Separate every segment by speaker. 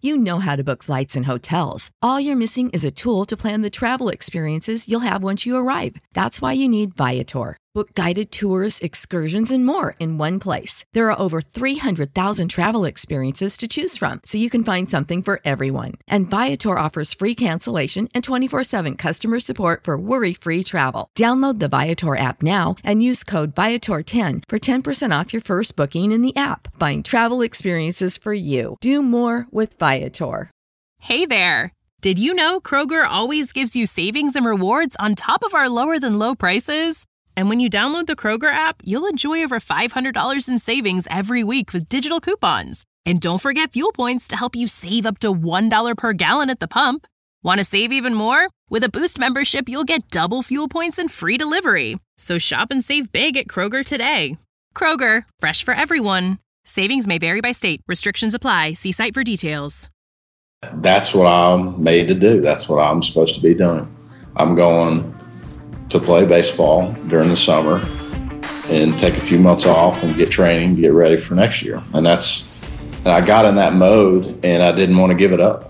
Speaker 1: You know how to book flights and hotels. All you're missing is a tool to plan the travel experiences you'll have once you arrive. That's why you need Viator. Book guided tours, excursions, and more in one place. There are over 300,000 travel experiences to choose from, so you can find something for everyone. And Viator offers free cancellation and 24/7 customer support for worry-free travel. Download the Viator app now and use code Viator10 for 10% off your first booking in the app. Find travel experiences for you. Do more with Viator.
Speaker 2: Hey there! Did you know Kroger always gives you savings and rewards on top of our lower-than-low prices? And when you download the Kroger app, you'll enjoy over $500 in savings every week with digital coupons. And don't forget fuel points to help you save up to $1 per gallon at the pump. Want to save even more? With a Boost membership, you'll get double fuel points and free delivery. So shop and save big at Kroger today. Kroger, fresh for everyone. Savings may vary by state. Restrictions apply. See site for details.
Speaker 3: That's what I'm made to do. That's what I'm supposed to be doing. I'm going to play baseball during the summer and take a few months off and get training, get ready for next year. And I got in that mode and I didn't want to give it up.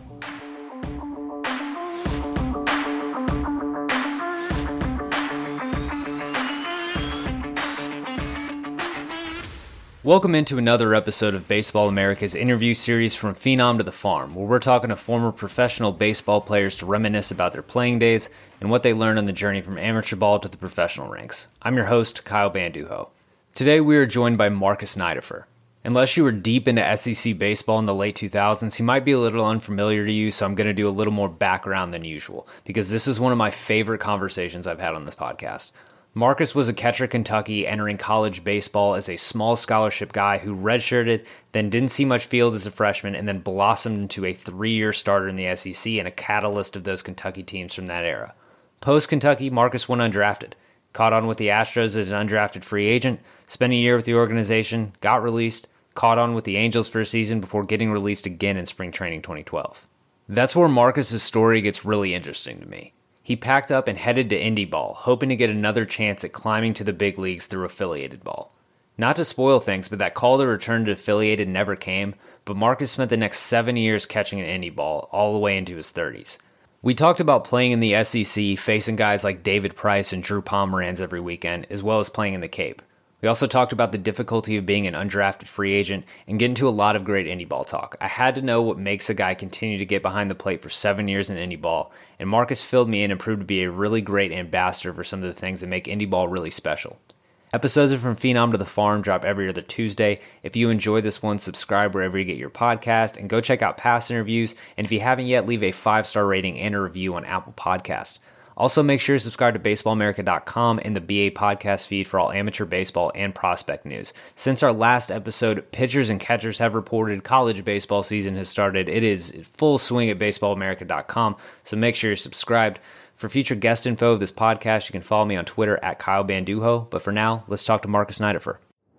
Speaker 4: Welcome into another episode of Baseball America's interview series From Phenom to the Farm, where we're talking to former professional baseball players to reminisce about their playing days and what they learned on the journey from amateur ball to the professional ranks. I'm your host, Kyle Banduho. Today we are joined by Marcus Nideffer. Unless you were deep into SEC baseball in the late 2000s, he might be a little unfamiliar to you, so I'm going to do a little more background than usual, because this is one of my favorite conversations I've had on this podcast. Marcus was a catcher at Kentucky, entering college baseball as a small scholarship guy who redshirted, then didn't see much field as a freshman, and then blossomed into a 3-year starter in the SEC and a catalyst of those Kentucky teams from that era. Post-Kentucky, Marcus went undrafted, caught on with the Astros as an undrafted free agent, spent a year with the organization, got released, caught on with the Angels for a season before getting released again in spring training 2012. That's where Marcus's story gets really interesting to me. He packed up and headed to Indy Ball, hoping to get another chance at climbing to the big leagues through affiliated ball. Not to spoil things, but that call to return to affiliated never came, but Marcus spent the next 7 years catching an Indy Ball, all the way into his 30s. We talked about playing in the SEC, facing guys like David Price and Drew Pomeranz every weekend, as well as playing in the Cape. We also talked about the difficulty of being an undrafted free agent and get into a lot of great Indy Ball talk. I had to know what makes a guy continue to get behind the plate for 7 years in Indy Ball, and Marcus filled me in and proved to be a really great ambassador for some of the things that make Indy Ball really special. Episodes of From Phenom to the Farm drop every other Tuesday. If you enjoy this one, subscribe wherever you get your podcast, and go check out past interviews, and if you haven't yet, leave a 5-star rating and a review on Apple Podcasts. Also, make sure to subscribe to BaseballAmerica.com and the BA podcast feed for all amateur baseball and prospect news. Since our last episode, pitchers and catchers have reported college baseball season has started. It is full swing at BaseballAmerica.com, so make sure you're subscribed. For future guest info of this podcast, you can follow me on Twitter at Kyle Banduho. But for now, let's talk to Marcus Nideffer.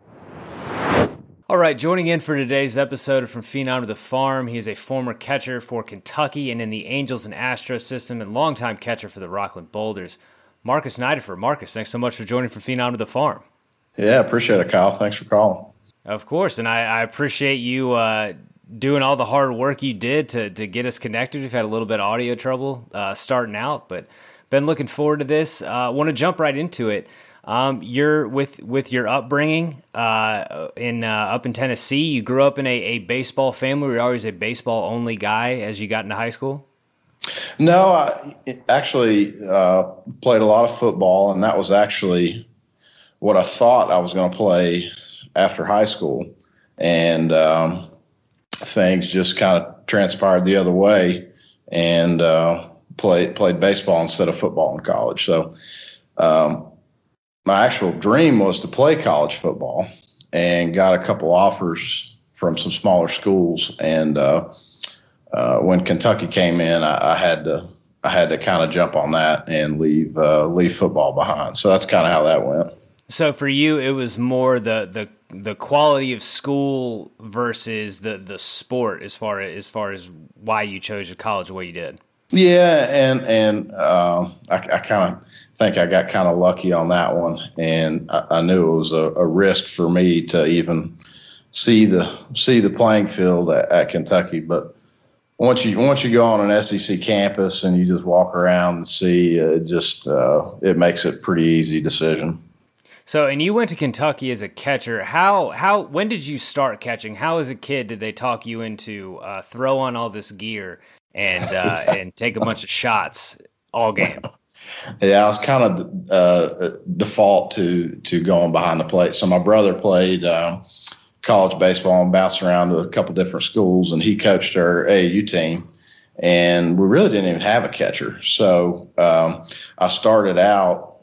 Speaker 4: All right, joining in for today's episode of From Phenom to the Farm, he is a former catcher for Kentucky and in the Angels and Astros system and longtime catcher for the Rockland Boulders. Marcus Nideffer. Marcus, thanks so much for joining From Phenom to the Farm.
Speaker 3: Yeah, appreciate it, Kyle. Thanks for calling.
Speaker 4: Of course, and I appreciate you doing all the hard work you did to get us connected. We've had a little bit of audio trouble starting out, but been looking forward to this. Want to jump right into it. You're with your upbringing up in Tennessee. You grew up in a baseball family. Were you always a baseball only guy as you got into high school?
Speaker 3: No, I actually played a lot of football, and that was actually what I thought I was going to play after high school. And things just kind of transpired the other way, and played baseball instead of football in college. So my actual dream was to play college football, and got a couple offers from some smaller schools. And when Kentucky came in, I had to kind of jump on that and leave football behind. So that's kind of how that went.
Speaker 4: So for you, it was more the quality of school versus the sport as far as why you chose your college the way you did.
Speaker 3: Yeah, and I kind of think I got kind of lucky on that one, and I knew it was a risk for me to even see the playing field at Kentucky. But once you go on an SEC campus and you just walk around and see, it makes it a pretty easy decision.
Speaker 4: So, and you went to Kentucky as a catcher. When did you start catching? How as a kid did they talk you into throw on all this gear and and take a bunch of shots all game?
Speaker 3: Yeah, I was kind of default to going behind the plate. So my brother played college baseball and bounced around to a couple different schools, and he coached our AAU team. And we really didn't even have a catcher. So I started out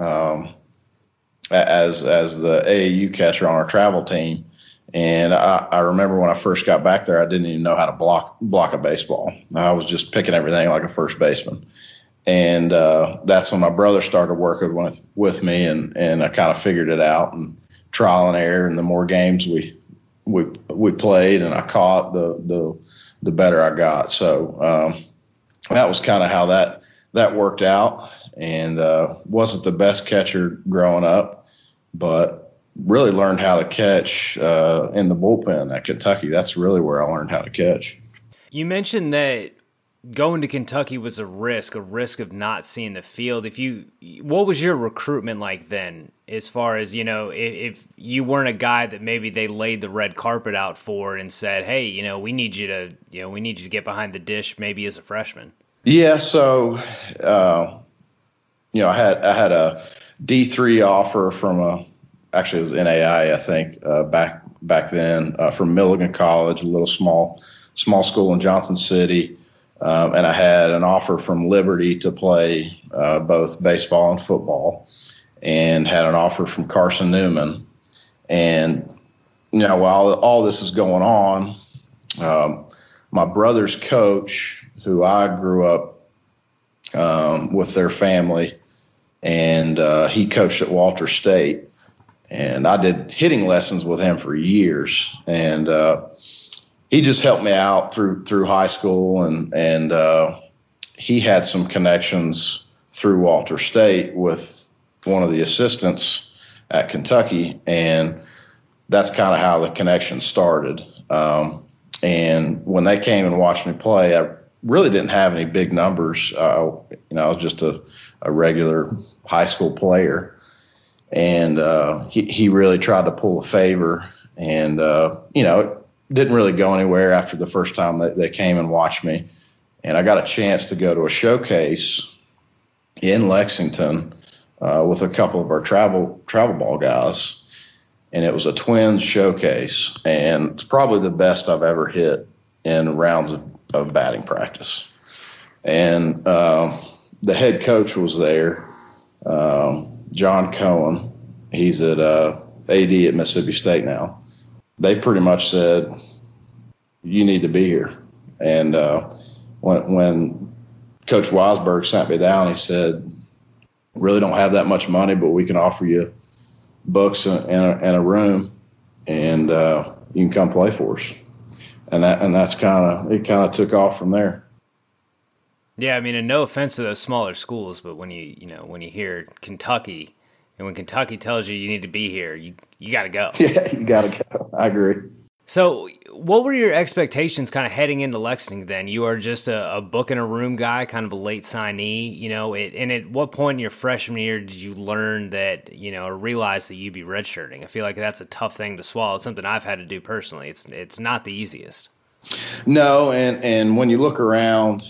Speaker 3: as the AAU catcher on our travel team. And I remember when I first got back there, I didn't even know how to block a baseball. I was just picking everything like a first baseman. And that's when my brother started working with me, and I kind of figured it out, and trial and error. And the more games we played and I caught, the better I got. So that was kind of how that worked out. And wasn't the best catcher growing up, but really learned how to catch in the bullpen at Kentucky. That's really where I learned how to catch. You
Speaker 4: mentioned that going to Kentucky was a risk of not seeing the field. What was your recruitment like then, as far as, if you weren't a guy that maybe they laid the red carpet out for and said, hey, we need you to get behind the dish maybe as a freshman? Yeah.
Speaker 3: So, I had a D3 offer from actually it was NAI, I think, back then, from Milligan College, a little small school in Johnson City. And I had an offer from Liberty to play both baseball and football, and had an offer from Carson Newman. And, while all this is going on, my brother's coach, who I grew up with their family, and he coached at Walter State. And I did hitting lessons with him for years. And he just helped me out through high school, and he had some connections through Walter State with one of the assistants at Kentucky, and that's kind of how the connection started. And when they came and watched me play, I really didn't have any big numbers. I was just a regular high school player, and he really tried to pull a favor, and didn't really go anywhere after the first time that they came and watched me. And I got a chance to go to a showcase in Lexington with a couple of our travel ball guys. And it was a Twins showcase. And it's probably the best I've ever hit in rounds of batting practice. And the head coach was there, John Cohen. He's at AD at Mississippi State now. They pretty much said, you need to be here. And when Coach Weisberg sat me down, he said, really don't have that much money, but we can offer you books and a room, and you can come play for us. And that's kind of took off from there.
Speaker 4: Yeah, I mean, and no offense to those smaller schools, but when you hear Kentucky, and when Kentucky tells you need to be here, you got to go.
Speaker 3: Yeah, you got to go. I agree.
Speaker 4: So what were your expectations kind of heading into Lexington then? You are just a book in a room guy, kind of a late signee, and at what point in your freshman year did you learn that, or realize that you'd be redshirting? I feel like that's a tough thing to swallow. It's something I've had to do personally. It's not the easiest.
Speaker 3: No, and when you look around,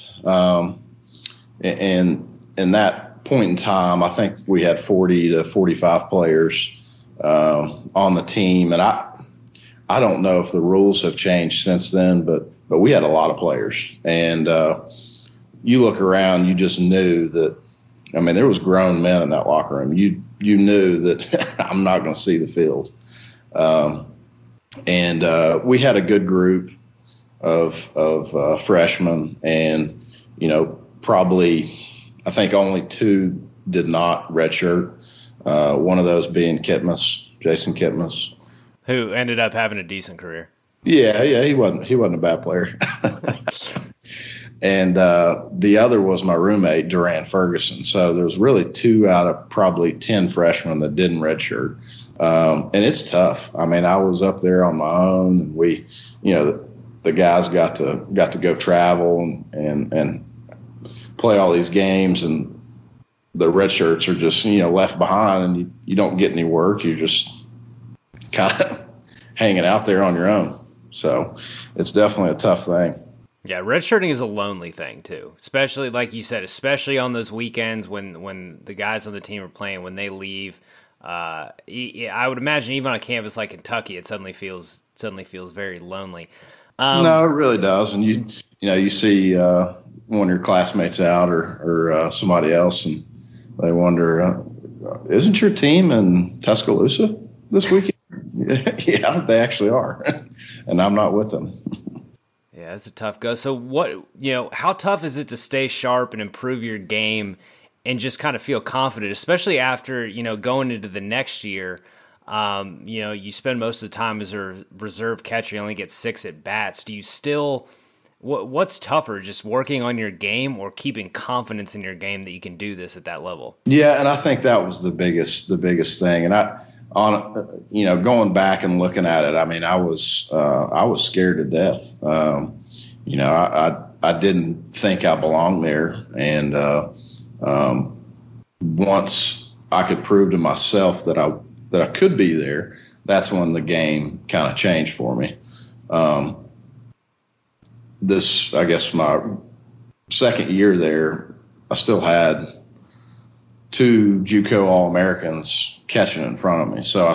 Speaker 3: and in that point in time, I think we had 40 to 45 players on the team, and I don't know if the rules have changed since then, but we had a lot of players, and you look around, you just knew that. I mean, there was grown men in that locker room. You knew that I'm not going to see the field, and we had a good group of freshmen, and probably. I think only two did not redshirt. One of those being Jason Kitmus,
Speaker 4: who ended up having a decent career.
Speaker 3: Yeah, he wasn't a bad player. And the other was my roommate, Duran Ferguson. So there was really 2 out of probably 10 freshmen that didn't redshirt. And it's tough. I mean, I was up there on my own. We, the guys got to go travel and play all these games, and the red shirts are just, left behind, and you don't get any work. You're just kind of hanging out there on your own. So it's definitely a tough thing.
Speaker 4: Yeah, redshirting is a lonely thing too, especially like you said, especially on those weekends when the guys on the team are playing, when they leave. I would imagine even on a campus like Kentucky, it suddenly feels very lonely.
Speaker 3: No, it really does. And you see one of your classmates out or somebody else, and they wonder, isn't your team in Tuscaloosa this weekend? Yeah, they actually are, and I'm not with them.
Speaker 4: Yeah, that's a tough go. So how tough is it to stay sharp and improve your game and just kind of feel confident, especially after, going into the next year? You spend most of the time as a reserve catcher, you only get 6 at bats. Do you still, what's tougher, just working on your game or keeping confidence in your game that you can do this at that level? Yeah,
Speaker 3: and I think that was the biggest thing. And going back and looking at it, I mean, I was scared to death. I didn't think I belonged there. And once I could prove to myself that I could be there, that's when the game kind of changed for me. I guess my second year there, I still had 2 JUCO All-Americans catching in front of me. So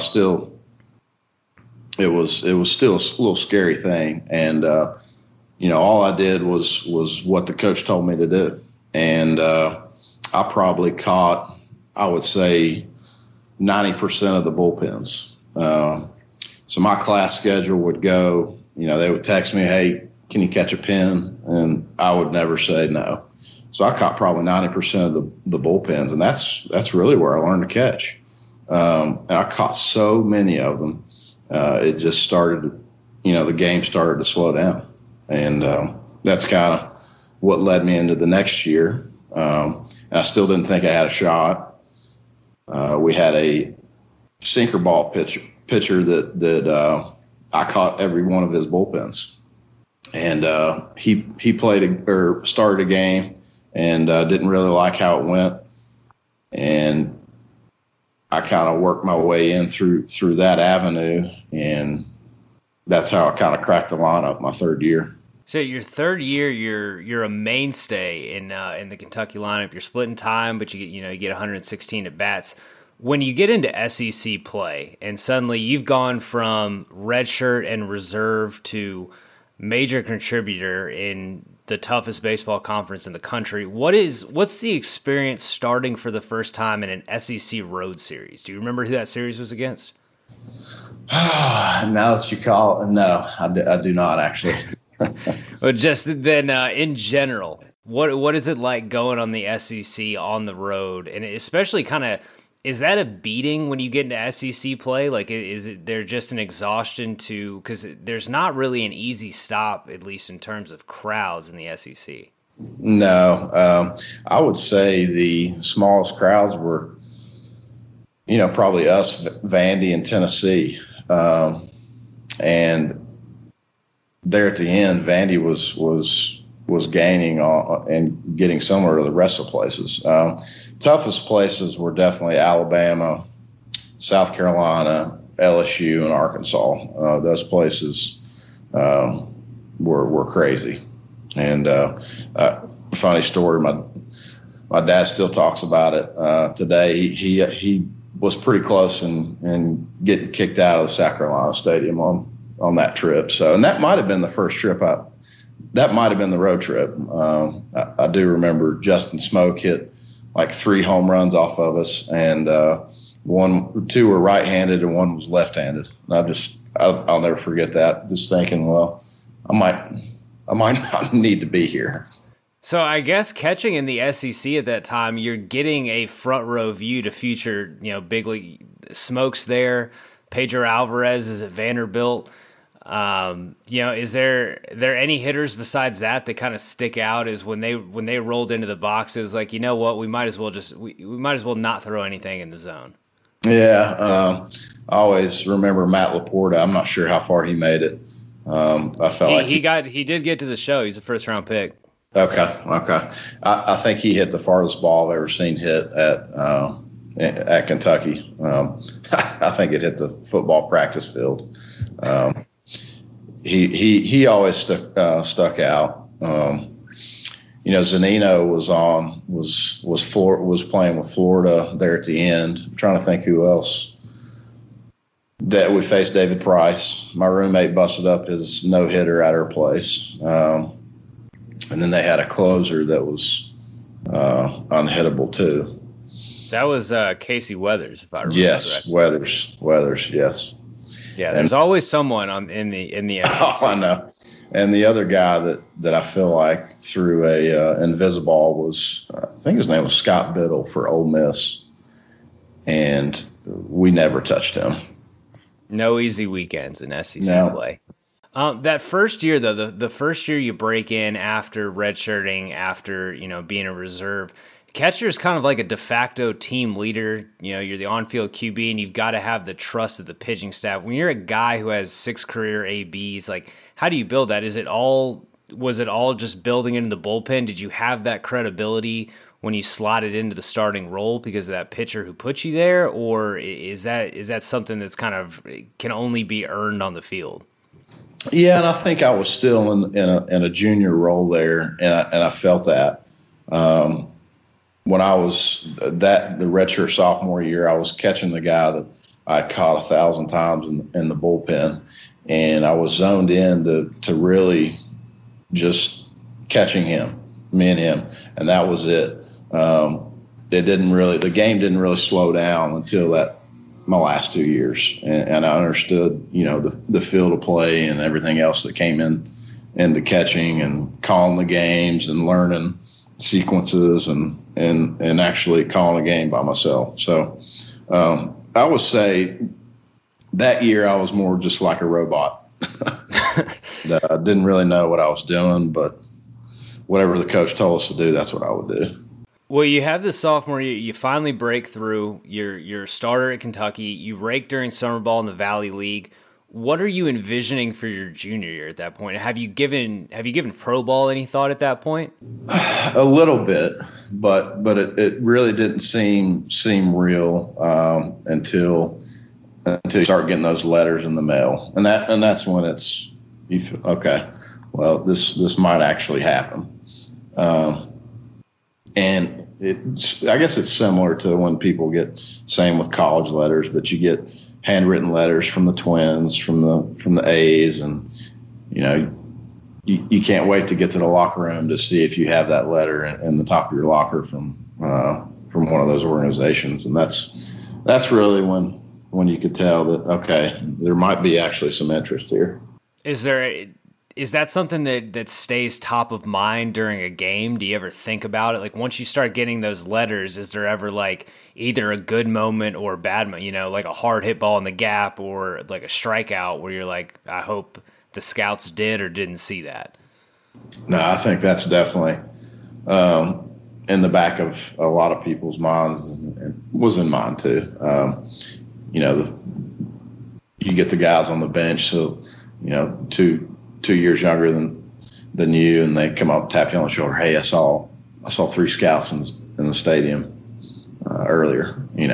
Speaker 3: it was still a little scary thing. And, all I did was what the coach told me to do. And I probably caught, I would say, 90% of the bullpens. So my class schedule would go, they would text me, hey, can you catch a pin? And I would never say no. So I caught probably 90% of the bullpens, and that's really where I learned to catch. And I caught so many of them. It just started, the game started to slow down. And that's kind of what led me into the next year. And I still didn't think I had a shot. We had a sinker ball pitcher that I caught every one of his bullpens. And he started a game and didn't really like how it went. And I kind of worked my way in through that avenue, and that's how I kind of cracked the lineup my third year.
Speaker 4: So your third year, you're a mainstay in the Kentucky lineup. You're splitting time, but you get 116 at bats. When you get into SEC play, and suddenly you've gone from redshirt and reserve to major contributor in the toughest baseball conference in the country, what's the experience starting for the first time in an SEC road series? Do you remember who that series was against?
Speaker 3: Now that you call it, no, I do not actually.
Speaker 4: But just then, in general, what is it like going on the SEC on the road, and especially kind of, is that a beating when you get into SEC play? Like, is it there just an exhaustion because there's not really an easy stop, at least in terms of crowds in the SEC?
Speaker 3: No, I would say the smallest crowds were, probably us, Vandy, and Tennessee, and there at the end, Vandy was gaining and getting similar to the rest of the places. Toughest places were definitely Alabama, South Carolina, LSU, and Arkansas. Those places were crazy. And funny story, my dad still talks about it today. He was pretty close in getting kicked out of the South Carolina Stadium on that trip. So, and that might have been the first trip that might have been the road trip. I do remember Justin Smoke hit like 3 home runs off of us, and 2 were right-handed and 1 was left-handed. And I'll never forget that. Just thinking, well, I might not need to be here.
Speaker 4: So I guess catching in the SEC at that time, you're getting a front row view to future, big league. Smoke's there, Pedro Alvarez is at Vanderbilt. Is there any hitters besides that kind of stick out as when they rolled into the box, it was like, what, we might as well not throw anything in the zone.
Speaker 3: Yeah. I always remember Matt Laporta. I'm not sure how far he made it. I felt like
Speaker 4: he did get to the show. He's a first round pick.
Speaker 3: Okay. I think he hit the farthest ball I've ever seen hit at Kentucky. I think it hit the football practice field. He always stuck out. Zanino was playing with Florida there at the end. I'm trying to think who else. That we faced David Price. My roommate busted up his no-hitter at her place. And then they had a closer that was unhittable too.
Speaker 4: That was Casey Weathers, if I remember.
Speaker 3: Yes,
Speaker 4: correctly.
Speaker 3: Weathers, yes.
Speaker 4: Yeah, there's always someone in the SEC.
Speaker 3: Oh, I know. And the other guy that I feel like threw a Invisiball was, I think his name was Scott Biddle for Ole Miss, and we never touched him.
Speaker 4: No easy weekends in SEC play. That first year, though, the first year you break in after redshirting, after being a reserve, catcher is kind of like a de facto team leader. You're the on-field QB, and you've got to have the trust of the pitching staff. When you're a guy who has 6 career ABs, like, how do you build that? Was it all just building into the bullpen? Did you have that credibility when you slotted into the starting role because of that pitcher who put you there, or is that something that's kind of can only be earned on the field?
Speaker 3: Yeah, and I think I was still in a junior role there, and I felt that. When I was the redshirt sophomore year, I was catching the guy that I caught 1,000 times in the bullpen, and I was zoned in to really just catching me and him, and that was it. The game didn't really slow down until my last 2 years, and I understood the field of play and everything else that came into catching and calling the games and learning sequences and actually calling a game by myself. So I would say that year I was more just like a robot. I didn't really know what I was doing, but whatever the coach told us to do, that's what I would do.
Speaker 4: Well, you have the sophomore year, you finally break through. You're a starter at Kentucky. You rake during summer ball in the Valley League. What are you envisioning for your junior year at that point? Have you given pro ball any thought at that point?
Speaker 3: A little bit, but it really didn't seem real until you start getting those letters in the mail, and that's when you feel, okay, well this might actually happen, and I guess it's similar to when people get same with college letters, but you get handwritten letters from the Twins, from the A's, and you can't wait to get to the locker room to see if you have that letter in the top of your locker from one of those organizations, and that's really when you could tell that, okay, there might be actually some interest here.
Speaker 4: Is that something that stays top of mind during a game? Do you ever think about it? Like, once you start getting those letters, is there ever like either a good moment or a bad moment, like a hard hit ball in the gap or like a strikeout where you're like, I hope the scouts did or didn't see that?
Speaker 3: No, I think that's definitely in the back of a lot of people's minds, and was in mine too. You get the guys on the bench, so two years younger than you, and they come up, tap you on the shoulder. Hey, I saw 3 scouts in the stadium earlier.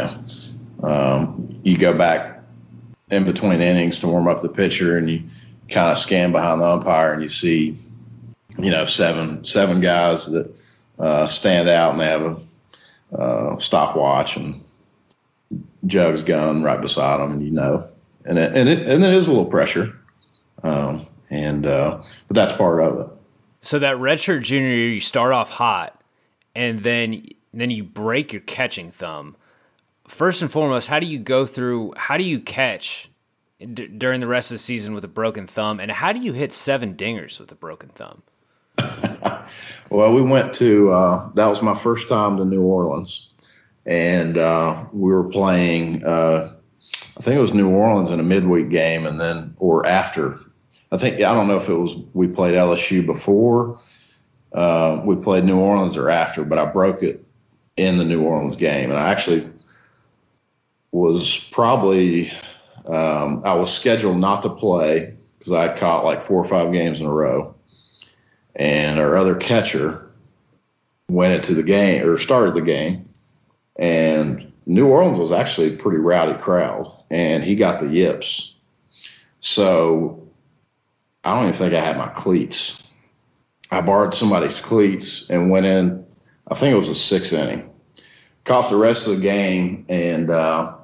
Speaker 3: You go back in between innings to warm up the pitcher, and you kind of scan behind the umpire, and you see, seven guys that stand out, and they have a stopwatch and Jug's gun right beside them, and it is a little pressure. But that's part of it.
Speaker 4: So that redshirt junior year, you start off hot, and then you break your catching thumb. First and foremost, how do you catch during the rest of the season with a broken thumb, and how do you hit 7 dingers with a broken thumb?
Speaker 3: Well, we went to that was my first time to New Orleans, and we were playing. I think it was New Orleans in a midweek game, or after. I don't know if it was we played LSU before we played New Orleans or after, but I broke it in the New Orleans game, and I actually was probably I was scheduled not to play because I had caught like 4 or 5 games in a row. And our other catcher went into the game or started the game. And New Orleans was actually a pretty rowdy crowd, and he got the yips. So I don't even think I had my cleats. I borrowed somebody's cleats and went in, I think it was the 6th inning. Caught the rest of the game, and the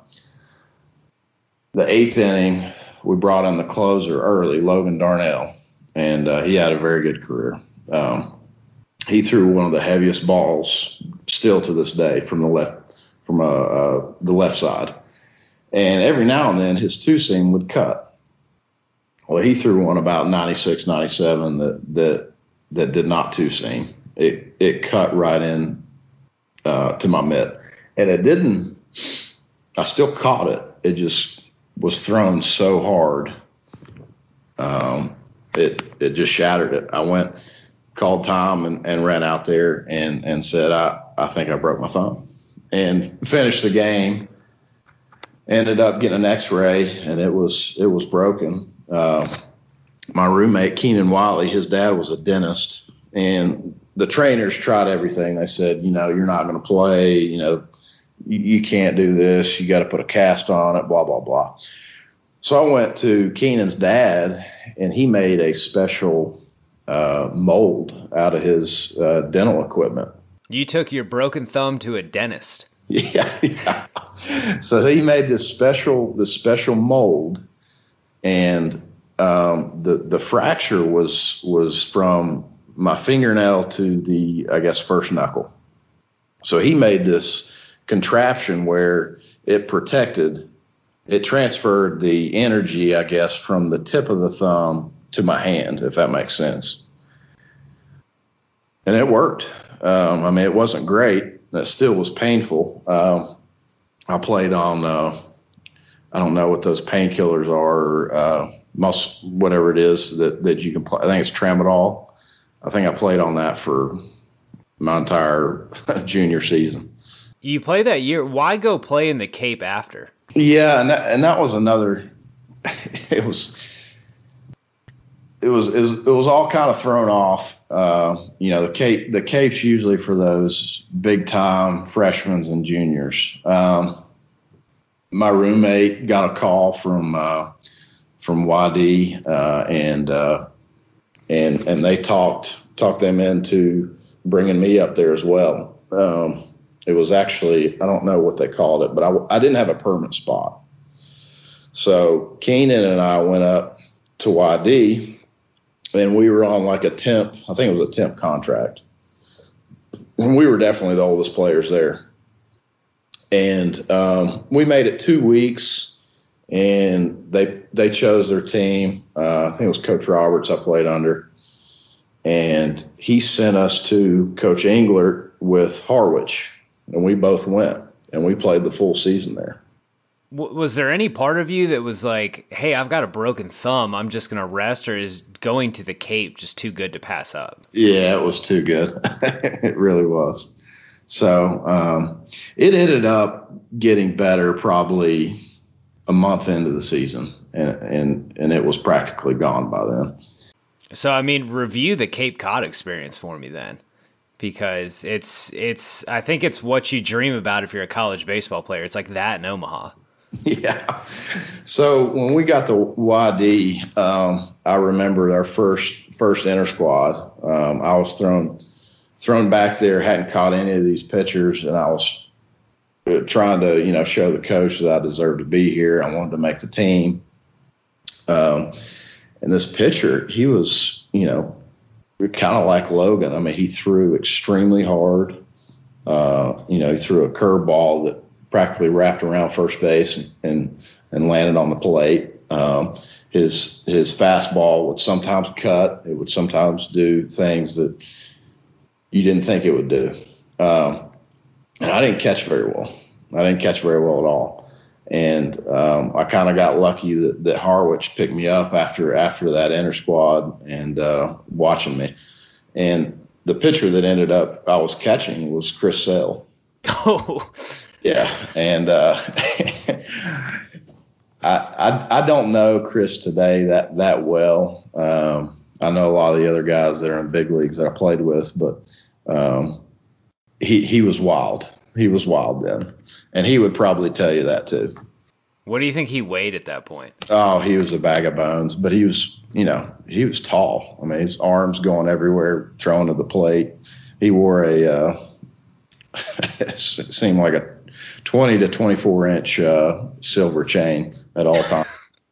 Speaker 3: 8th inning, we brought in the closer early, Logan Darnell, and he had a very good career. He threw one of the heaviest balls still to this day from the left side. And every now and then his two-seam would cut. Well, he threw one about 96, 97 that did not two-seam. It cut right in to my mitt. And it didn't – I still caught it. It just was thrown so hard. It just shattered it. I went – called Tom and ran out there and said, I think I broke my thumb, and finished the game. Ended up getting an x-ray, and it was broken. My roommate, Keenan Wiley, his dad was a dentist, and the trainers tried everything. They said, you're not going to play, you can't do this. You got to put a cast on it, blah, blah, blah. So I went to Keenan's dad, and he made a special mold out of his dental equipment.
Speaker 4: You took your broken thumb to a dentist.
Speaker 3: Yeah. So he made this special mold, and the fracture was from my fingernail to the, I guess, first knuckle. So he made this contraption where it transferred the energy, I guess, from the tip of the thumb to my hand, if that makes sense. And it worked. It wasn't great. It still was painful. I played on, I don't know what those painkillers are, most whatever it is that you can play. I think it's Tramadol. I think I played on that for my entire junior season.
Speaker 4: You played that year. Why go play in the Cape after?
Speaker 3: Yeah, and that was another. It was all kind of thrown off. The Cape's usually for those big time freshmen and juniors. My roommate got a call from YD, and they talked them into bringing me up there as well. It was actually, I don't know what they called it, but I didn't have a permanent spot. So Keenan and I went up to YD, and we were on like a temp, I think it was a temp contract. And we were definitely the oldest players there. And we made it 2 weeks, and they chose their team. I think it was Coach Roberts I played under. And he sent us to Coach Englert with Harwich, and we both went, and we played the full season there.
Speaker 4: Was there any part of you that was like, hey, I've got a broken thumb, I'm just going to rest, or is going to the Cape just too good to pass up?
Speaker 3: Yeah, it was too good. It really was. So it ended up getting better probably a month into the season, and it was practically gone by then.
Speaker 4: So, review the Cape Cod experience for me then, because it's I think it's what you dream about if you're a college baseball player. It's like that in Omaha.
Speaker 3: Yeah. So when we got to YD, I remember our first inter squad. I was thrown back there, hadn't caught any of these pitchers, and I was trying to, show the coach that I deserved to be here. I wanted to make the team. And this pitcher, he was, kind of like Logan. He threw extremely hard. He threw a curveball that practically wrapped around first base and landed on the plate. His fastball would sometimes cut. It would sometimes do things that you didn't think it would do. And I didn't catch very well. I didn't catch very well at all. And I kind of got lucky that Harwich picked me up after that inter squad and watching me. And the pitcher that ended up I was catching was Chris Sale.
Speaker 4: Oh,
Speaker 3: yeah. And I don't know Chris today that well. I know a lot of the other guys that are in big leagues that I played with, but he was wild. He was wild then, and he would probably tell you that too.
Speaker 4: What do you think he weighed at that point?
Speaker 3: Oh, he was a bag of bones, but he was tall. I mean, his arms going everywhere, throwing to the plate. He wore it seemed like a 20 to 24 inch silver chain at all times.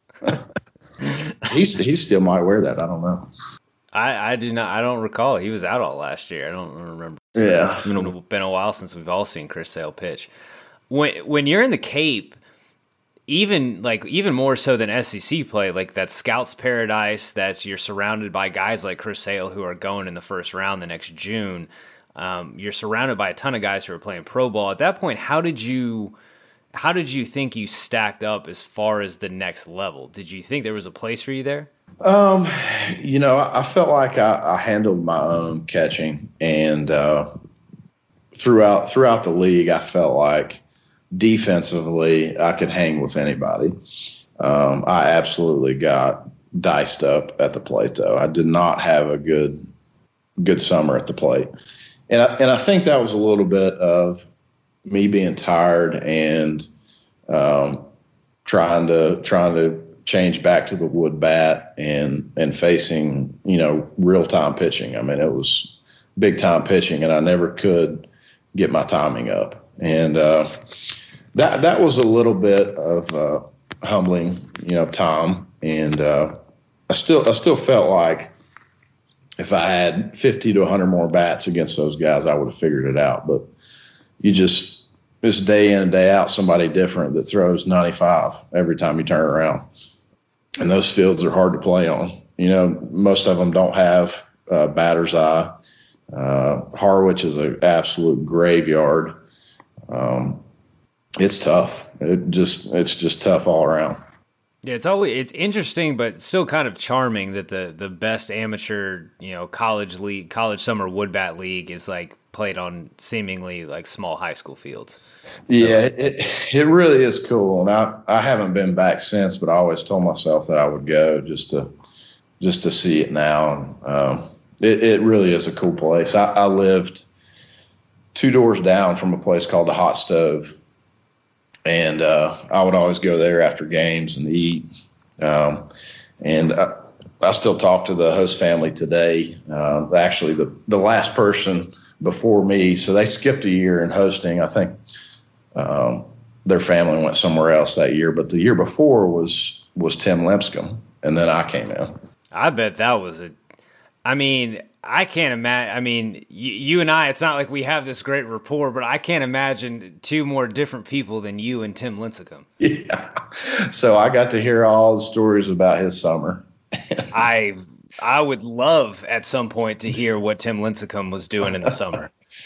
Speaker 3: he still might wear that. I don't know.
Speaker 4: I do not. I don't recall. He was out all last year. I don't remember.
Speaker 3: Yeah,
Speaker 4: it's been a while since we've all seen Chris Sale pitch. When you're in the Cape, even more so than SEC play, like that scouts paradise. You're surrounded by guys like Chris Sale who are going in the first round the next June. You're surrounded by a ton of guys who are playing pro ball. At that point, how did you think you stacked up as far as the next level? Did you think there was a place for you there?
Speaker 3: I felt like I handled my own catching, and throughout the league, I felt like defensively I could hang with anybody. I absolutely got diced up at the plate, though. I did not have a good summer at the plate. And I think that was a little bit of me being tired and trying to change back to the wood bat and facing, real time pitching. I mean, it was big time pitching, and I never could get my timing up. And that was a little bit of humbling, time. And I still felt like if I had 50 to 100 more bats against those guys, I would have figured it out. But it's day in and day out, somebody different that throws 95 every time you turn around. And those fields are hard to play on. Most of them don't have batter's eye. Harwich is an absolute graveyard. It's tough. It's just tough all around.
Speaker 4: Yeah, it's interesting, but still kind of charming that the best amateur, college summer wood bat league is like played on seemingly like small high school fields.
Speaker 3: Yeah, it really is cool, and I haven't been back since, but I always told myself that I would go just to see it now. And it really is a cool place. I lived 2 doors down from a place called the Hot Stove. And I would always go there after games and eat. And I still talk to the host family today. Actually, the last person before me, so they skipped a year in hosting. I think their family went somewhere else that year. But the year before was Tim Lincecum, and then I came in.
Speaker 4: I bet that was I can't imagine. You and I, it's not like we have this great rapport, but I can't imagine 2 more different people than you and Tim Lincecum.
Speaker 3: Yeah. So I got to hear all the stories about his summer.
Speaker 4: I would love at some point to hear what Tim Lincecum was doing in the summer.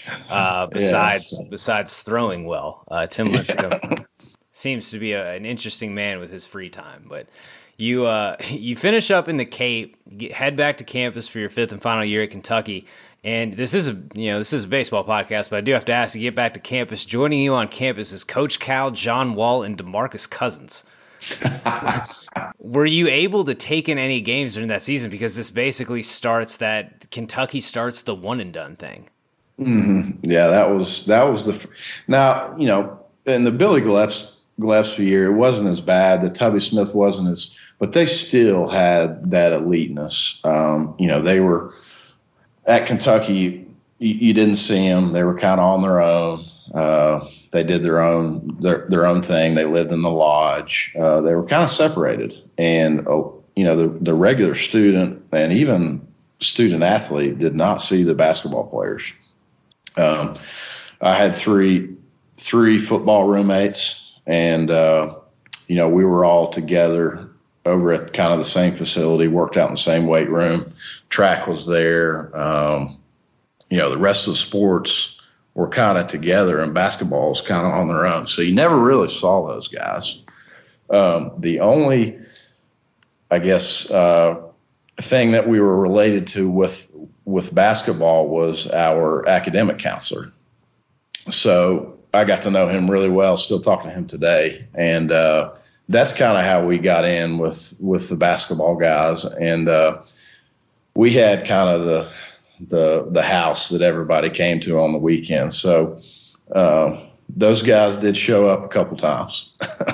Speaker 4: Besides throwing well, Tim Lincecum seems to be an interesting man with his free time, but. You finish up in the Cape, head back to campus for your 5th and final year at Kentucky, and this is a baseball podcast, but I do have to ask, you get back to campus. Joining you on campus is Coach Cal, John Wall, and DeMarcus Cousins. Were you able to take in any games during that season? Because this basically starts that Kentucky starts the one and done thing.
Speaker 3: Mm-hmm. Yeah, that was now in the Billy Gillespie year, it wasn't as bad. The Tubby Smith wasn't as. But they still had that eliteness. They were at Kentucky. You didn't see them. They were kind of on their own. They did their own thing. They lived in the lodge. They were kind of separated. And the regular student and even student athlete did not see the basketball players. I had three football roommates, and we were all together over at kind of the same facility, worked out in the same weight room. Track was there. The rest of the sports were kind of together, and basketball was kind of on their own. So you never really saw those guys. The only, I guess, thing that we were related to with basketball was our academic counselor. So I got to know him really well, still talk to him today. And that's kind of how we got in with the basketball guys. And we had kind of the house that everybody came to on the weekend. So those guys did show up a couple times.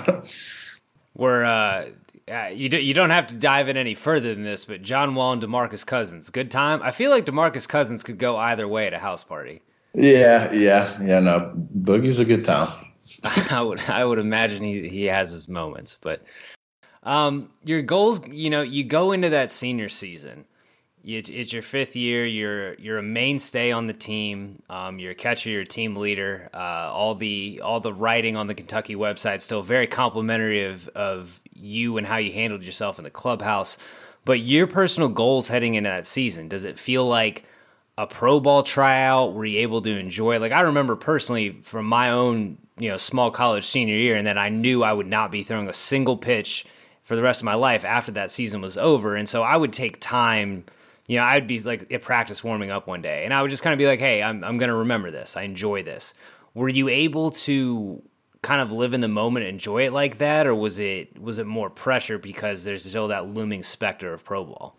Speaker 4: You don't have to dive in any further than this, but John Wall and DeMarcus Cousins, good time. I feel like DeMarcus Cousins could go either way at a house party.
Speaker 3: Yeah. No, Boogie's a good time.
Speaker 4: I would imagine he has his moments, but your goals, you go into that senior season. It's your fifth year. You're a mainstay on the team. You're a catcher. You're a team leader. All the writing on the Kentucky website still very complimentary of you and how you handled yourself in the clubhouse. But your personal goals heading into that season, does it feel like a pro ball tryout? Were you able to enjoy it? Like, I remember personally from my own small college senior year, and then I knew I would not be throwing a single pitch for the rest of my life after that season was over, and so I would take time. I'd be like at practice warming up one day, and I would just kind of be like, hey, I'm going to remember this. I enjoy this. Were you able to kind of live in the moment and enjoy it like that, or was it more pressure because there's still that looming specter of pro ball?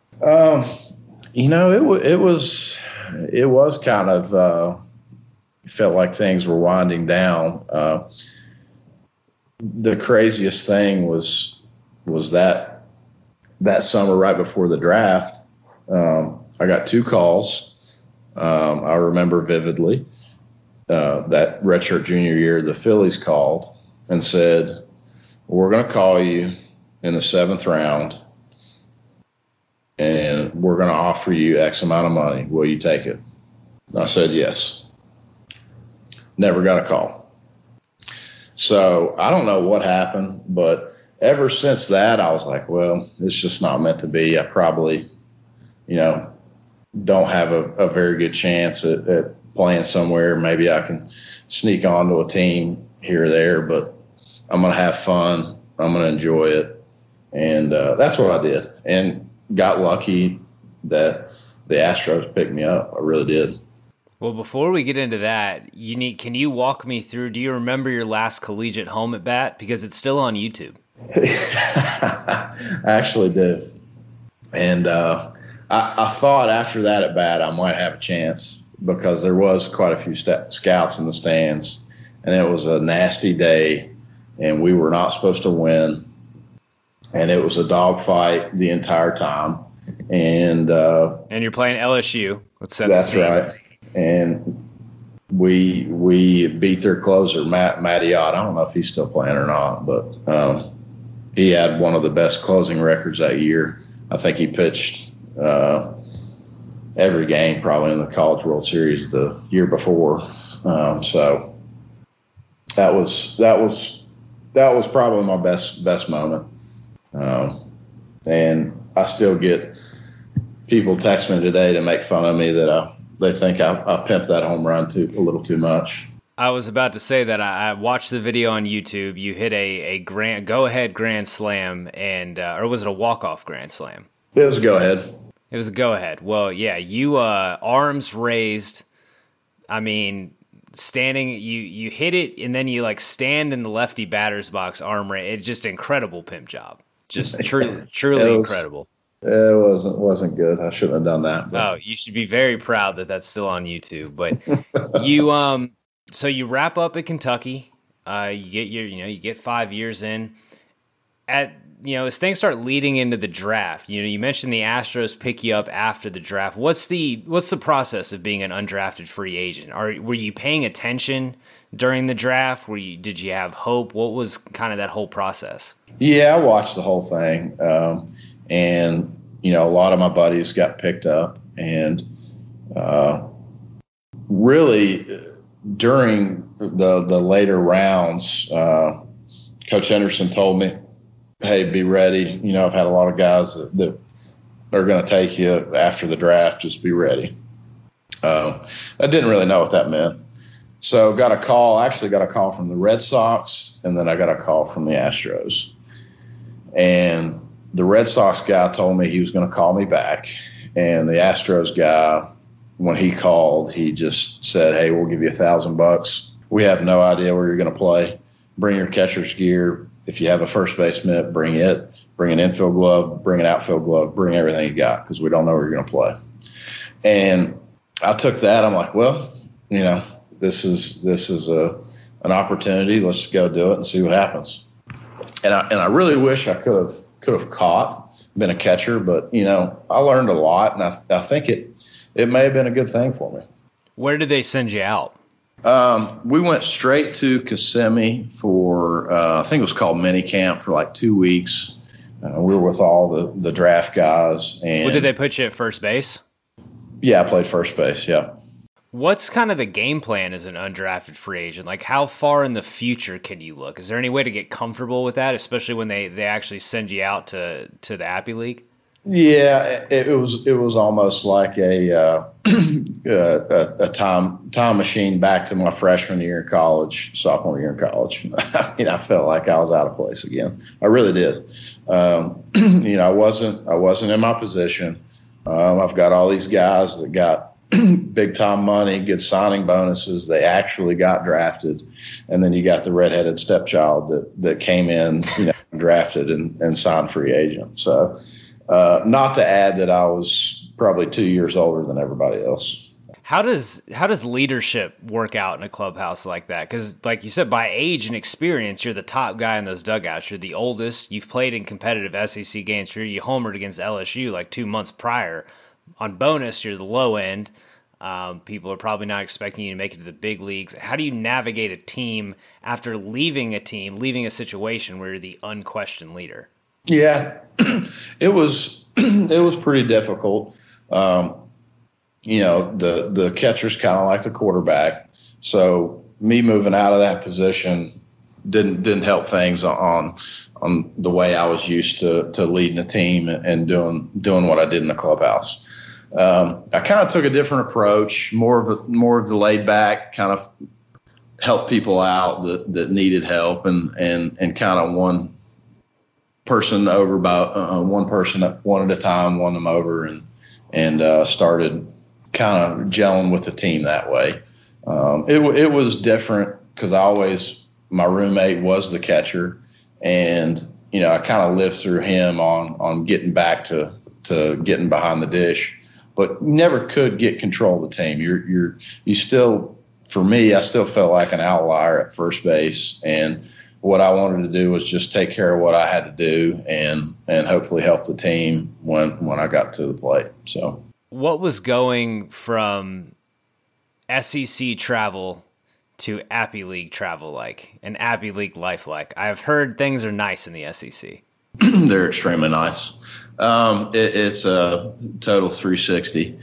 Speaker 3: It was kind of felt like things were winding down. The craziest thing was that summer right before the draft. I got 2 calls. I remember vividly that redshirt junior year, the Phillies called and said, we're going to call you in the 7th round, and we're going to offer you X amount of money. Will you take it? And I said yes. Never got a call. So I don't know what happened, but ever since that, I was like, well, it's just not meant to be. I probably don't have a very good chance at playing somewhere. Maybe I can sneak onto a team here or there, but I'm going to have fun. I'm going to enjoy it. And that's what I did, and got lucky that the Astros picked me up. I really did.
Speaker 4: Well, before we get into that, can you walk me through, do you remember your last collegiate home at bat? Because it's still on YouTube.
Speaker 3: I actually do. And I thought after that at bat I might have a chance, because there was quite a few scouts in the stands, and it was a nasty day, and we were not supposed to win, and it was a dogfight the entire time. And
Speaker 4: you're playing LSU.
Speaker 3: That's right. And we beat their closer, Matty Ott. I don't know if he's still playing or not, but he had one of the best closing records that year. I think he pitched every game probably in the College World Series the year before. So that was probably my best moment. And I still get people text me today to make fun of me that they think I pimped that home run a little too much.
Speaker 4: I was about to say that I watched the video on YouTube. You hit a go-ahead grand slam, or was it a walk-off grand slam?
Speaker 3: It was a go-ahead.
Speaker 4: It was a go-ahead. Well, yeah, you arms raised. I mean, standing, you hit it, and then you stand in the lefty batter's box, arm raised. It's just incredible pimp job. Just truly incredible.
Speaker 3: It wasn't good. I shouldn't have done that.
Speaker 4: But. Oh, you should be very proud that that's still on YouTube. But you so you wrap up at Kentucky. You get 5 years in. As things start leading into the draft, you mentioned the Astros pick you up after the draft. What's the process of being an undrafted free agent? Were you paying attention during the draft? Did you have hope? What was kind of that whole process?
Speaker 3: Yeah, I watched the whole thing. And, a lot of my buddies got picked up, and really during the later rounds, Coach Henderson told me, hey, be ready. I've had a lot of guys that are going to take you after the draft. Just be ready. I didn't really know what that meant. So got a call from the Red Sox, and then I got a call from the Astros. And the Red Sox guy told me he was going to call me back. And the Astros guy, when he called, he just said, hey, we'll give you $1,000. We have no idea where you're going to play. Bring your catcher's gear. if you have a first base mitt, bring it. Bring an infield glove, bring an outfield glove, bring everything you got because we don't know where you're going to play. And I took that. I'm like, well, this is an opportunity. Let's go do it and see what happens. And I really wish I could have been a catcher, but I learned a lot, and I think it may have been a good thing for me.
Speaker 4: Where did they send you out?
Speaker 3: We went straight to Kissimmee for I think it was called mini camp for like 2 weeks. We were with all the draft guys. And
Speaker 4: Well, did they put you at first base?
Speaker 3: Yeah, I played first base, yeah.
Speaker 4: What's kind of the game plan as an undrafted free agent? Like, how far in the future can you look? Is there any way to get comfortable with that, especially when they actually send you out to the Appy League?
Speaker 3: Yeah, it was almost like a time machine back to my freshman year in college, sophomore year in college. I mean, I felt like I was out of place again. I really did. I wasn't in my position. I've got all these guys that got big time money, good signing bonuses. They actually got drafted, and then you got the redheaded stepchild that came in, drafted and signed free agent. So. Not to add that I was probably 2 years older than everybody else.
Speaker 4: How does leadership work out in a clubhouse like that? Because, like you said, by age and experience, you're the top guy in those dugouts. You're the oldest. You've played in competitive SEC games. You homered against LSU like 2 months prior. On bonus, you're the low end. People are probably not expecting you to make it to the big leagues. How do you navigate a team after leaving a situation where you're the unquestioned leader?
Speaker 3: Yeah, it was pretty difficult. The catcher's kind of like the quarterback. So me moving out of that position didn't help things on the way I was used to leading a team and doing what I did in the clubhouse. I kind of took a different approach, more of the laid back, kind of help people out that needed help and kind of one person over by one person at one at a time, won them over and started kind of gelling with the team that way. It was different because my roommate was the catcher, and I kind of lived through him on getting back to getting behind the dish, but never could get control of the team. You still, for me, I still felt like an outlier at first base, and what I wanted to do was just take care of what I had to do and hopefully help the team when I got to the plate. So,
Speaker 4: what was going from SEC travel to Appy League travel like, and Appy League life like? I've heard things are nice in the SEC.
Speaker 3: They're extremely nice. It's a total 360.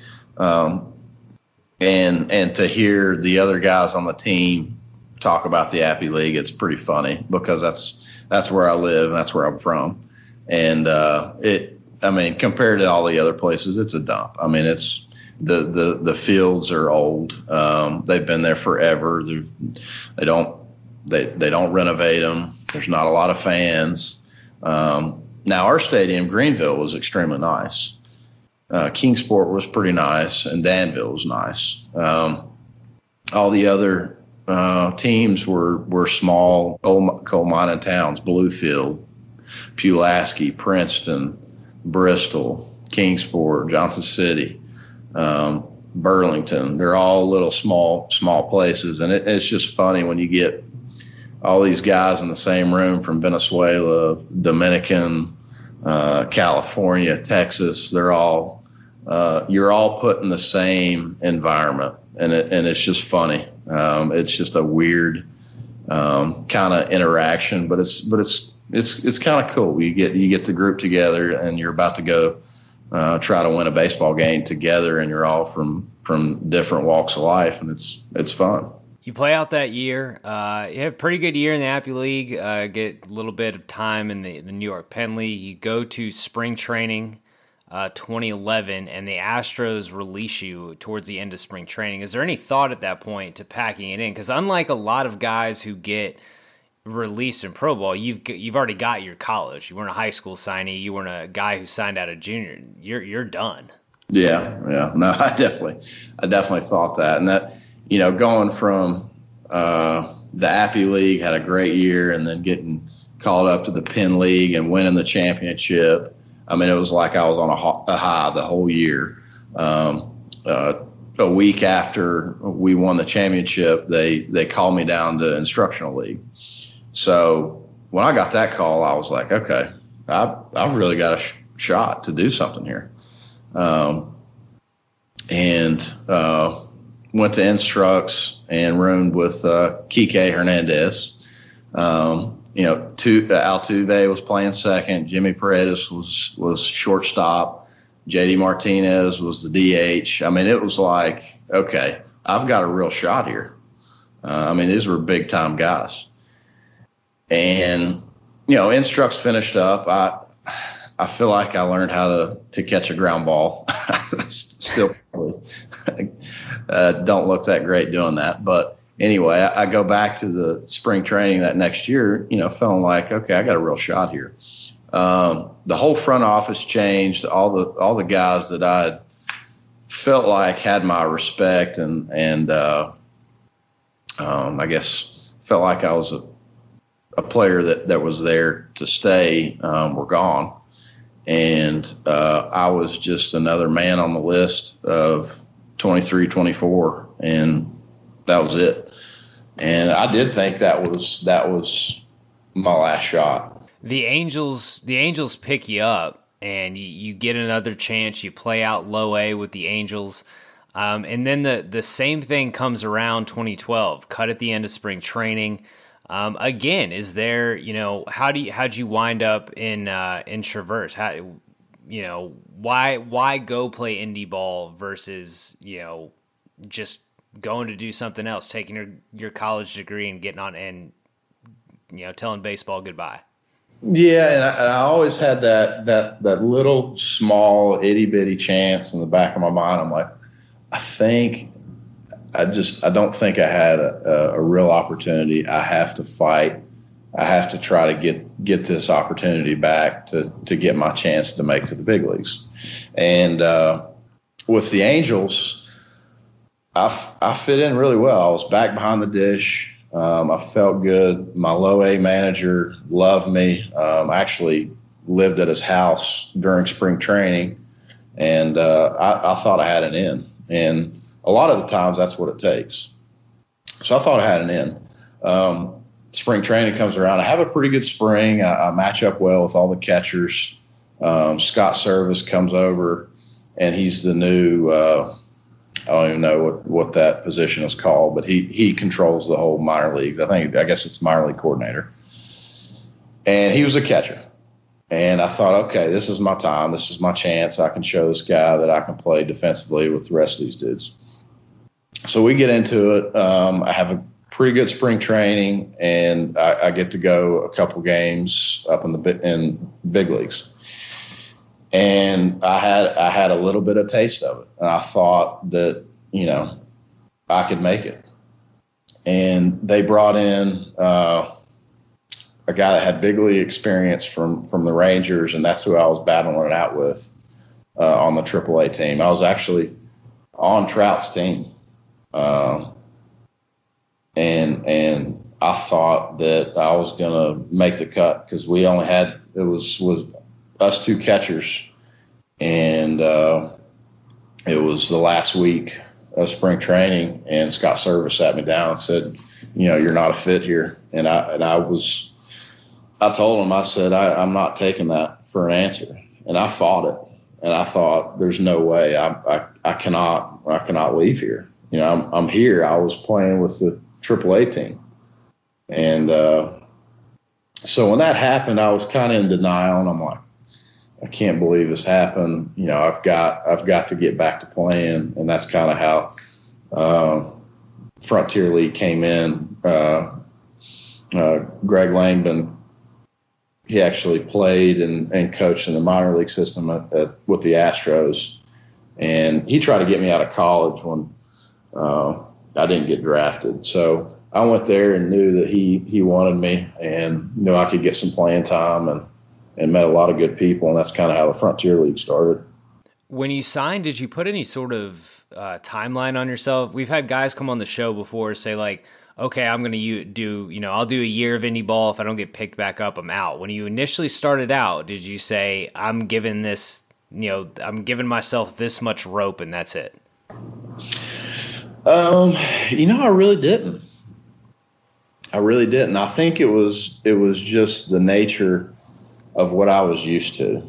Speaker 3: And to hear the other guys on the team talk about the Appy League, it's pretty funny because that's where I live and that's where I'm from. And compared to all the other places, it's a dump. I mean, it's the fields are old. They've been there forever. They don't renovate them. There's not a lot of fans. Now our stadium, Greenville, was extremely nice. Kingsport was pretty nice, and Danville was nice. All the other teams were small coal mining towns: Bluefield, Pulaski, Princeton, Bristol, Kingsport, Johnson City, Burlington. They're all little small places, and it's just funny when you get all these guys in the same room from Venezuela, Dominican, California, Texas. They're all you're all put in the same environment, and it's just funny. It's just a weird kind of interaction, but it's kind of cool. You get the group together, and you're about to go try to win a baseball game together, and you're all from different walks of life, and it's fun.
Speaker 4: You play out that year. You have a pretty good year in the Appy League. Get a little bit of time in the New York Penn League. You go to spring training 2011, and the Astros release you towards the end of spring training. Is there any thought at that point to packing it in? Because unlike a lot of guys who get released in pro ball, you've already got your college. You weren't a high school signee. You weren't a guy who signed out of junior. You're done.
Speaker 3: Yeah. No, I definitely thought that, and that. Going from the Appy League, had a great year, and then getting called up to the Penn League and winning the championship. I mean, it was like I was on a high the whole year. A week after we won the championship, they called me down to instructional league. So when I got that call, I was like, okay, I've really got a shot to do something here. And went to Instructs and roomed with Kike Hernandez. Altuve was playing second. Jimmy Paredes was shortstop. JD Martinez was the DH. I mean, it was like, okay, I've got a real shot here. These were big time guys. And, Instructs finished up. I feel like I learned how to catch a ground ball. Still probably don't look that great doing that. But anyway, I go back to the spring training that next year, feeling like, okay, I got a real shot here. The whole front office changed. All the guys that I felt like had my respect and I guess felt like I was a player that was there to stay were gone. And I was just another man on the list of 23, 24, and that was it. And I did think that was my last shot.
Speaker 4: The Angels pick you up, and you get another chance. You play out low A with the Angels, and then the same thing comes around 2012. Cut at the end of spring training. Again, is there, how'd you wind up in Traverse? Why go play indie ball versus, just going to do something else, taking your college degree and getting on and, telling baseball goodbye?
Speaker 3: Yeah. And I always had that little small itty bitty chance in the back of my mind. I'm like, I don't think I had a real opportunity. I have to fight. I have to try to get this opportunity back to get my chance to make to the big leagues. And with the Angels, I fit in really well. I was back behind the dish. I felt good. My low A manager loved me. I actually lived at his house during spring training, and I thought I had an in. And a lot of the times that's what it takes. So I thought I had an in. Spring training comes around. I have a pretty good spring. I match up well with all the catchers. Scott Service comes over, and he's the new I don't even know what that position is called, but he controls the whole minor leagues. I guess it's minor league coordinator. And he was a catcher. And I thought, okay, this is my time. This is my chance. I can show this guy that I can play defensively with the rest of these dudes. So we get into it. I have a pretty good spring training, and I get to go a couple games up in big leagues. And I had a little bit of taste of it, and I thought that I could make it. And they brought in a guy that had big league experience from the Rangers, and that's who I was battling it out with on the AAA team. I was actually on Trout's team. And I thought that I was going to make the cut because we only had, it was us two catchers. And it was the last week of spring training, and Scott Service sat me down and said, you're not a fit here. And I told him, I said, I'm not taking that for an answer. And I fought it. And I thought, there's no way I cannot leave here. I'm here. I was playing with the AAA team. And so when that happened, I was kind of in denial, and I'm like, I can't believe this happened. I've got to get back to playing. And that's kind of how Frontier League came in. Greg Langman, he actually played and coached in the minor league system with the Astros. And he tried to get me out of college when I didn't get drafted. So I went there and knew that he wanted me, and knew I could get some playing time, and met a lot of good people. And that's kind of how the Frontier League started.
Speaker 4: When you signed, did you put any sort of timeline on yourself? We've had guys come on the show before say like, okay, I'm going to do, I'll do a year of indie ball. If I don't get picked back up, I'm out. When you initially started out, did you say, I'm giving myself this much rope and that's it?
Speaker 3: I really didn't. I think it was just the nature of what I was used to.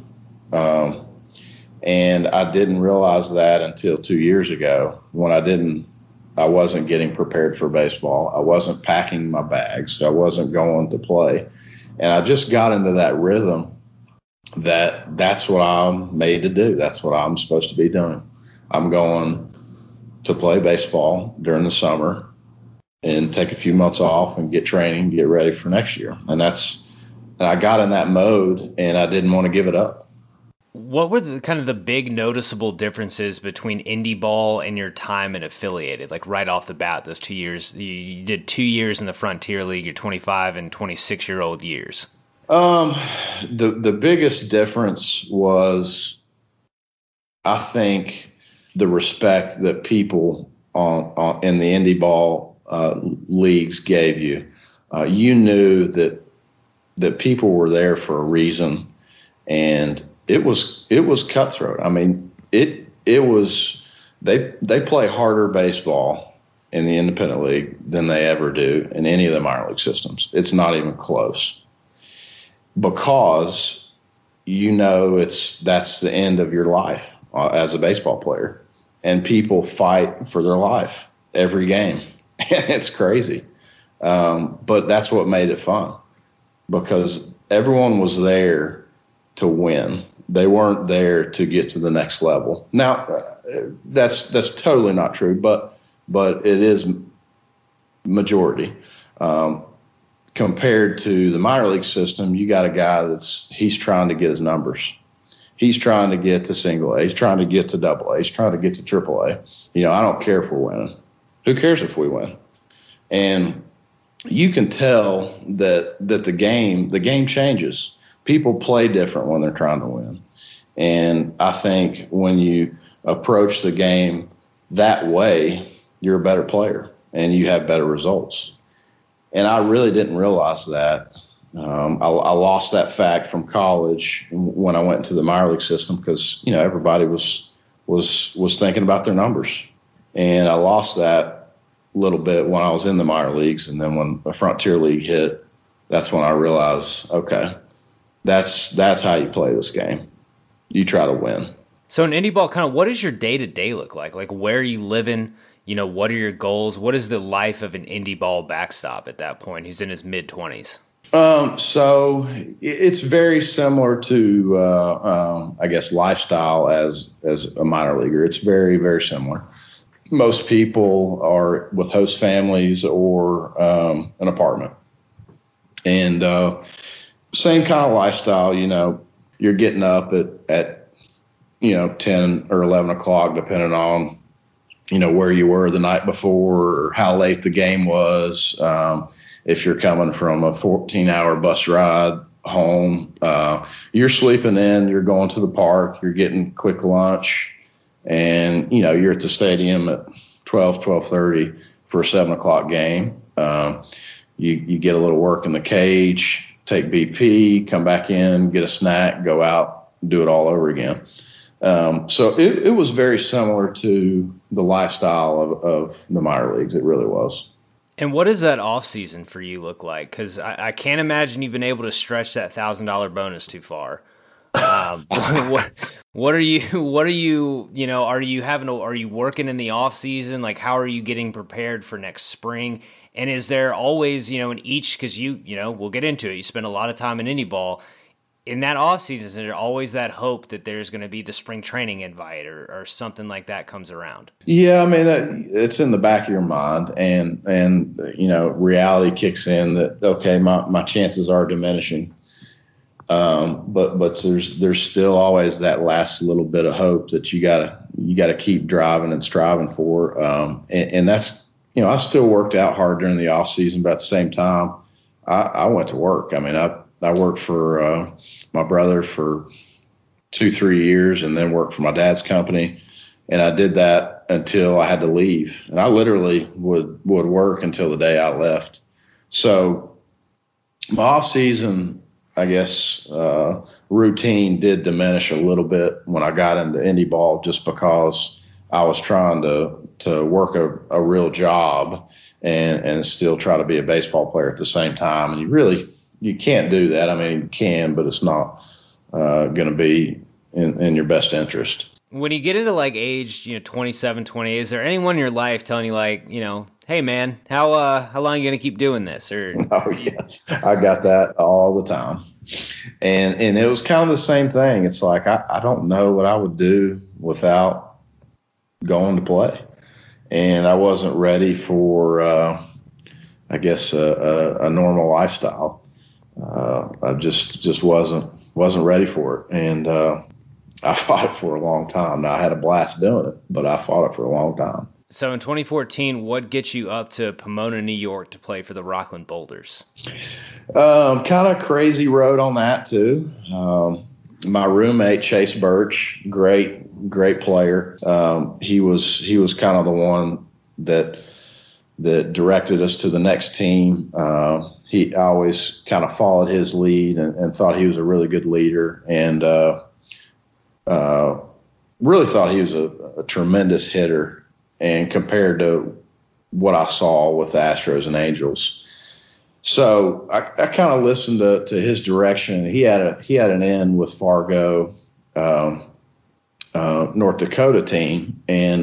Speaker 3: And I didn't realize that until 2 years ago when I wasn't getting prepared for baseball. I wasn't packing my bags. I wasn't going to play. And I just got into that rhythm that's what I'm made to do. That's what I'm supposed to be doing. I'm going to play baseball during the summer and take a few months off and get training, get ready for next year. And I got in that mode and I didn't want to give it up.
Speaker 4: What were the big noticeable differences between indie ball and your time in affiliated? Like right off the bat, those 2 years, you did 2 years in the Frontier League, your 25 and 26-year-old years.
Speaker 3: The biggest difference was, I think, the respect that people in the indie ball leagues gave you. You knew that people were there for a reason, and it was cutthroat. I mean, it was they play harder baseball in the independent league than they ever do in any of the minor league systems. It's not even close, because that's the end of your life as a baseball player, and people fight for their life every game, and it's crazy. But that's what made it fun, because everyone was there to win. They weren't there to get to the next level. Now, that's totally not true, but it is majority. Compared to the minor league system, you got a guy he's trying to get his numbers. He's trying to get to single A. He's trying to get to double A. He's trying to get to triple A. I don't care if we're winning. Who cares if we win? And you can tell that the game changes. People play different when they're trying to win. And I think when you approach the game that way, you're a better player and you have better results. And I really didn't realize that. I lost that fact from college when I went into the minor league system, because everybody was thinking about their numbers, and I lost that a little bit when I was in the minor leagues. And then when the Frontier League hit, that's when I realized, okay, that's how you play this game. You try to win.
Speaker 4: So in indie ball, what does your day-to-day look like? Like, where are you living? What are your goals? What is the life of an indie ball backstop at that point who's in his mid-20s?
Speaker 3: So it's very similar to, I guess, lifestyle as a minor leaguer. It's very, very similar. Most people are with host families or an apartment. And same kind of lifestyle, you're getting up at 10 or 11 o'clock, depending on, where you were the night before or how late the game was. If you're coming from a 14-hour bus ride home, you're sleeping in, you're going to the park, you're getting quick lunch, and, you're at the stadium at 12:30 for a 7 o'clock game. You get a little work in the cage, take BP, come back in, get a snack, go out, do it all over again. So it was very similar to the lifestyle of the minor leagues. It really was.
Speaker 4: And what does that off season for you look like? Because I can't imagine you've been able to stretch that $1,000 bonus too far. What are you working in the off season? Like, how are you getting prepared for next spring? And is there always, in each, because we'll get into it, you spend a lot of time in indie ball. In that off season, is there always that hope that there's going to be the spring training invite or something like that comes around?
Speaker 3: Yeah, I mean, it's in the back of your mind, and reality kicks in that, okay, my chances are diminishing. But there's still always that last little bit of hope that you gotta keep driving and striving for. And that's, I still worked out hard during the off season, but at the same time, I went to work. I mean, I worked for my brother for 2-3 years, and then worked for my dad's company. And I did that until I had to leave. And I literally would work until the day I left. So my off season, I guess, routine did diminish a little bit when I got into indie ball, just because I was trying to work a real job and still try to be a baseball player at the same time. And you can't do that. I mean, you can, but it's not going to be in your best interest.
Speaker 4: When you get into like age, 27, 28, is there anyone in your life telling you like, hey man, how long are you going to keep doing this? Or
Speaker 3: Oh yeah, I got that all the time. And it was kind of the same thing. It's like, I don't know what I would do without going to play. And I wasn't ready for, I guess, a normal lifestyle. I just wasn't ready for it. And I fought it for a long time. Now, I had a blast doing it, but I fought it for a long time.
Speaker 4: So in 2014, what gets you up to Pomona, New York to play for the Rockland Boulders?
Speaker 3: Kind of crazy road on that too. My roommate, Chase Birch, great player. He was kind of the one that directed us to the next team. He always kind of followed his lead and thought he was a really good leader, and really thought he was a tremendous hitter. And compared to what I saw with the Astros and Angels, so I kind of listened to his direction. He had an in with Fargo, North Dakota team, and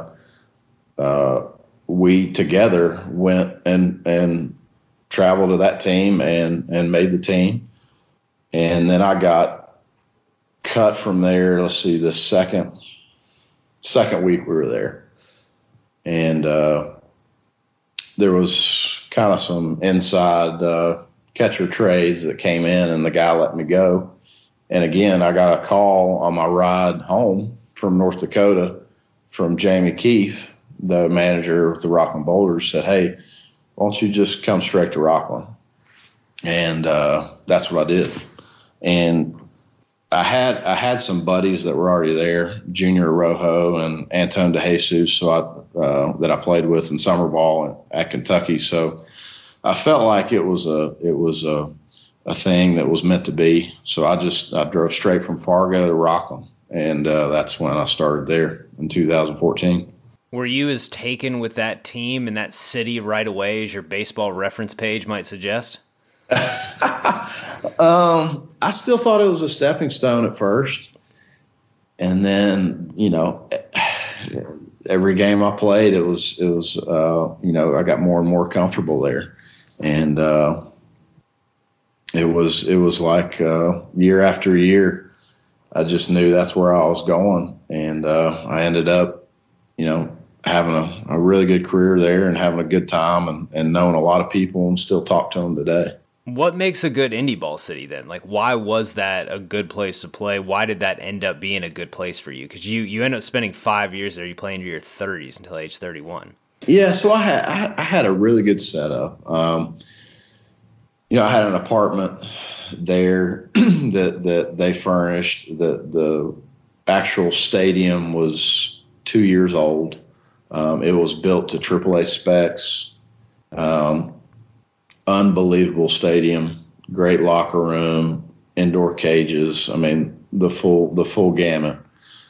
Speaker 3: we together went and traveled to that team and made the team. And then I got cut from there. Let's see, the second week we were there. And there was kind of some inside catcher trades that came in, and the guy let me go. And again, I got a call on my ride home from North Dakota from Jamie Keefe, the manager with the Rockland Boulders, said, hey, why don't you just come straight to Rockland? And that's what I did. And I had some buddies that were already there, Junior Rojo and Anton DeJesus, that I played with in summer ball at Kentucky. So I felt like it was a thing that was meant to be. So I drove straight from Fargo to Rockland, and that's when I started there in 2014.
Speaker 4: Were you as taken with that team and that city right away as your baseball reference page might suggest?
Speaker 3: I still thought it was a stepping stone at first. And then, every game I played, it was I got more and more comfortable there. And it was like year after year, I just knew that's where I was going. And I ended up, having a really good career there and having a good time and knowing a lot of people and still talk to them today.
Speaker 4: What makes a good indie ball city then? Like, why was that a good place to play? Why did that end up being a good place for you? Because you end up spending 5 years there. You play into your 30s until age 31.
Speaker 3: Yeah, so I had a really good setup. I had an apartment there that they furnished. The actual stadium was 2 years old. It was built to AAA specs. Unbelievable stadium, great locker room, indoor cages. I mean, the full gamut.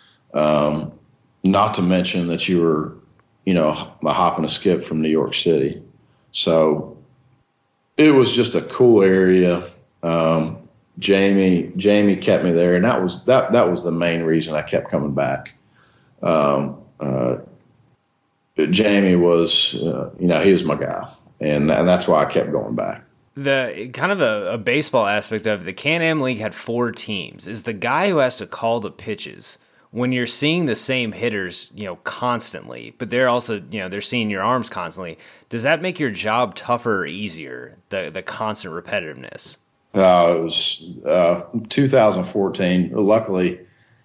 Speaker 3: Not to mention that you were, a hop and a skip from New York City. So it was just a cool area. Jamie kept me there, and that was the main reason I kept coming back. Jamie was, he was my guy. And that's why I kept going back.
Speaker 4: The kind of a baseball aspect of the Can-Am League had 4 teams. Is the guy who has to call the pitches when you're seeing the same hitters, constantly, but they're also, they're seeing your arms constantly. Does that make your job tougher or easier? The constant repetitiveness.
Speaker 3: It was 2014. Luckily,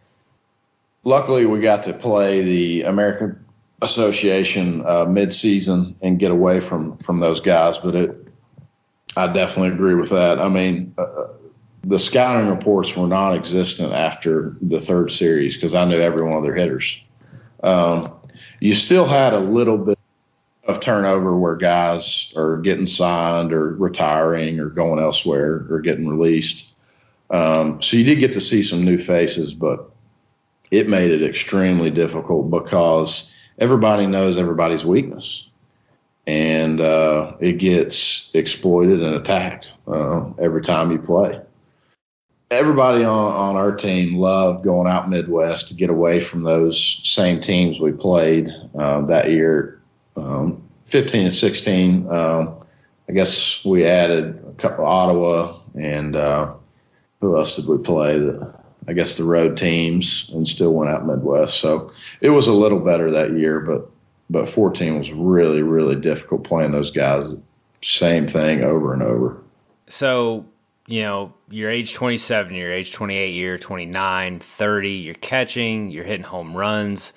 Speaker 3: we got to play the American Association mid-season and get away from those guys, but I definitely agree with that. I mean, the scouting reports were non-existent after the third series because I knew every one of their hitters. You still had a little bit of turnover where guys are getting signed or retiring or going elsewhere or getting released. So you did get to see some new faces, but it made it extremely difficult because everybody knows everybody's weakness, and it gets exploited and attacked every time you play. Everybody on our team loved going out Midwest to get away from those same teams we played that year. 15 and 16, I guess we added a couple, Ottawa, and who else did we play? I guess the road teams, and still went out Midwest. So it was a little better that year, but 14 was really, really difficult playing those guys. Same thing over and over.
Speaker 4: So, you're age 27, you're age 28, you're 29, 30, you're catching, you're hitting home runs.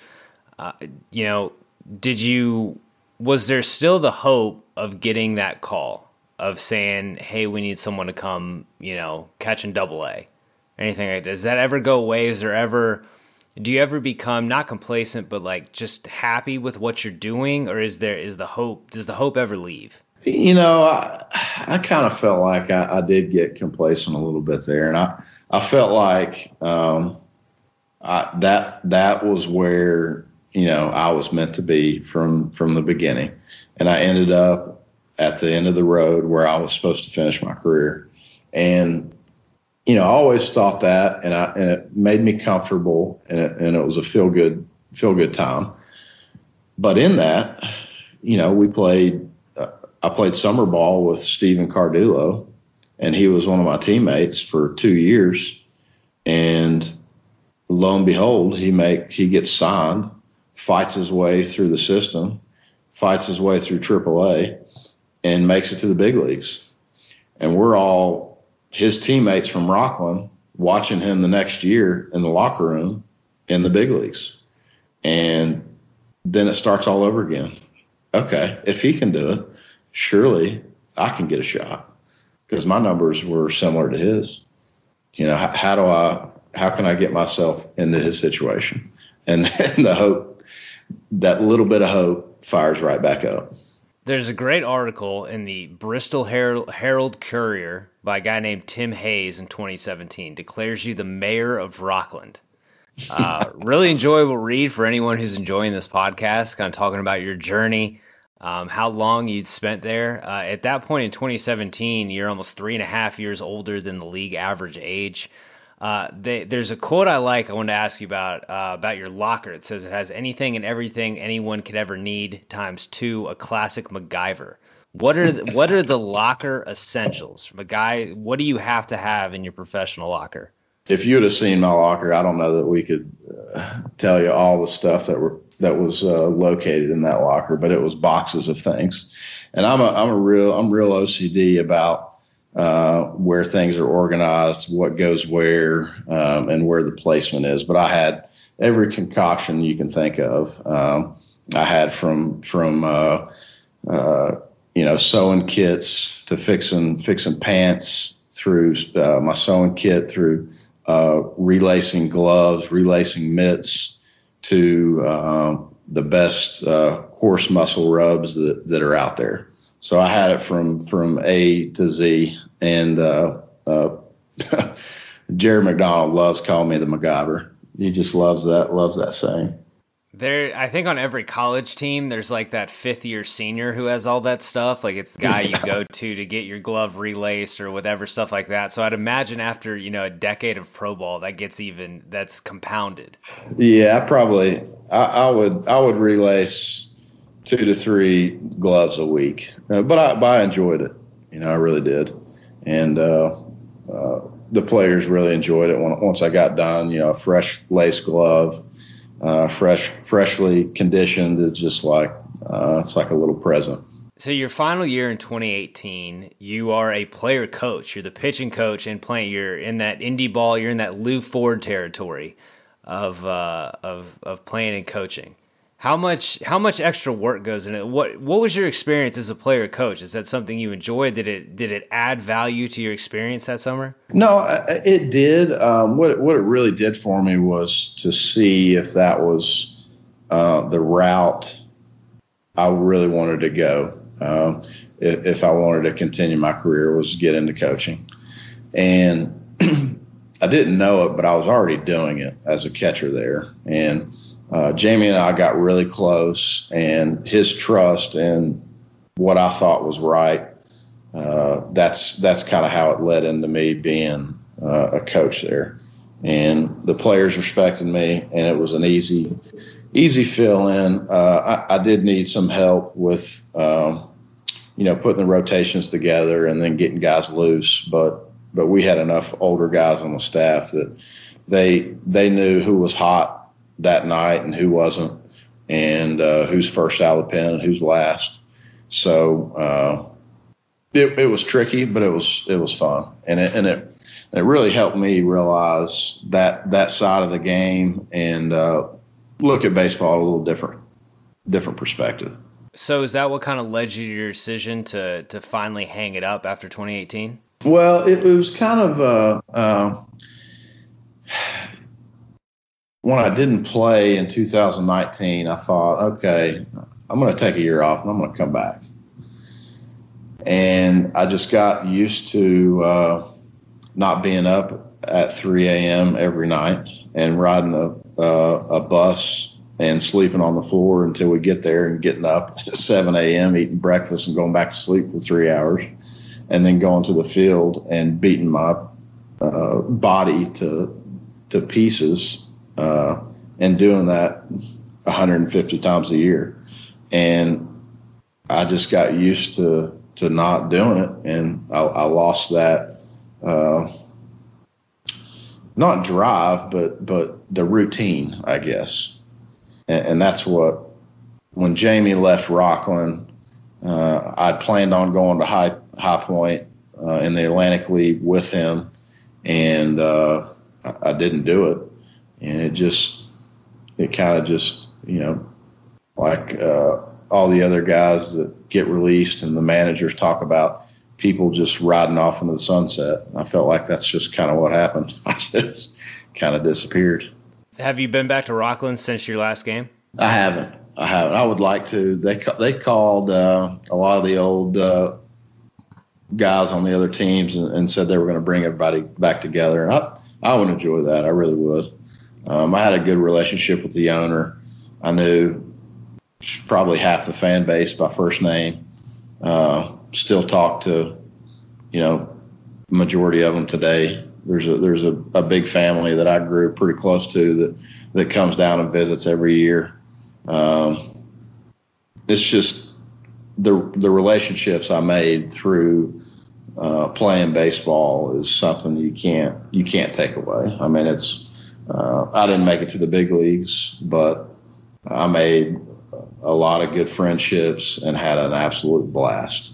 Speaker 4: Was there still the hope of getting that call of saying, hey, we need someone to come, catch in AA? Anything like that? Does that ever go away? Do you ever become not complacent, but like just happy with what you're doing? Or does the hope ever leave?
Speaker 3: I kind of felt like I did get complacent a little bit there. And I felt like that was where, I was meant to be from the beginning. And I ended up at the end of the road where I was supposed to finish my career. And I always thought that, and it made me comfortable, and it was a feel good time. But in that, I played summer ball with Steven Cardullo, and he was one of my teammates for 2 years. And lo and behold, he gets signed, fights his way through the system, fights his way through AAA, and makes it to the big leagues. And we're all his teammates from Rockland watching him the next year in the locker room in the big leagues. And then it starts all over again. Okay, if he can do it, surely I can get a shot, because my numbers were similar to his. How can I get myself into his situation? And then that little bit of hope fires right back up.
Speaker 4: There's a great article in the Bristol Herald Courier by a guy named Tim Hayes in 2017, declares you the mayor of Rockland. Really enjoyable read for anyone who's enjoying this podcast, kind of talking about your journey, how long you'd spent there. At that point in 2017, you're almost 3.5 years older than the league average age. There's a quote I wanted to ask you about your locker. It says it has anything and everything anyone could ever need ×2, a classic MacGyver. What are the locker essentials from a guy? What do you have to have in your professional locker?
Speaker 3: If you would have seen my locker, I don't know that we could tell you all the stuff that was located in that locker, but it was boxes of things. And I'm real OCD about where things are organized, what goes where, and where the placement is. But I had every concoction you can think of. I had from sewing kits to fixing pants, through my sewing kit, through relacing gloves, relacing mitts, to the best horse muscle rubs that are out there. So I had it from A to Z, and Jerry McDonald loves calling me the MacGyver. He just loves that saying.
Speaker 4: I think on every college team, there's like that 5th-year senior who has all that stuff. Like it's the guy you go to get your glove relaced or whatever, stuff like that. So I'd imagine after, a decade of pro ball, that's compounded.
Speaker 3: Yeah, I would relace 2 to 3 gloves a week, but I enjoyed it. I really did. And the players really enjoyed it once I got done. A fresh lace glove, freshly conditioned, is just like it's like a little present.
Speaker 4: So your final year in 2018, you are a player coach. You're the pitching coach and playing. You're in that indie ball. You're in that Lou Ford territory of playing and coaching. How much extra work goes in it? What was your experience as a player coach? Is that something you enjoyed? Did it add value to your experience that summer?
Speaker 3: No, it did. What it really did for me was to see if that was the route I really wanted to go. If I wanted to continue my career, was get into coaching. And I didn't know it, but I was already doing it as a catcher there. And Jamie and I got really close, and his trust in what I thought was right, that's kind of how it led into me being a coach there. And the players respected me, and it was an easy fill in. I did need some help with, putting the rotations together and then getting guys loose, but we had enough older guys on the staff that they knew who was hot that night and who wasn't, and who's first out of the pen and who's last. So it was tricky, but it was fun, and it really helped me realize that side of the game and look at baseball a little different perspective.
Speaker 4: So is that what kind of led you to your decision to finally hang it up after 2018?
Speaker 3: Well, it was kind of when I didn't play in 2019, I thought, okay, I'm going to take a year off and I'm going to come back. And I just got used to not being up at 3 a.m. every night and riding a bus and sleeping on the floor until we get there, and getting up at 7 a.m., eating breakfast and going back to sleep for 3 hours, and then going to the field and beating my body to pieces, and doing that 150 times a year. And I just got used to not doing it, and I lost that not drive, but the routine, I guess. And that's what, when Jamie left Rockland, I'd planned on going to High Point in the Atlantic League with him, and I didn't do it. And it kind of just, like all the other guys that get released and the managers talk about people just riding off into the sunset. I felt like that's just kind of what happened. I just kind of disappeared.
Speaker 4: Have you been back to Rockland since your last game?
Speaker 3: I haven't. I would like to. They called a lot of the old guys on the other teams and said they were going to bring everybody back together. And I would enjoy that. I really would. I had a good relationship with the owner. I knew probably half the fan base by first name. Still talk to, majority of them today. There's a big family that I grew pretty close to that comes down and visits every year. It's just the relationships I made through playing baseball is something you can't take away. I mean, I didn't make it to the big leagues, but I made a lot of good friendships and had an absolute blast.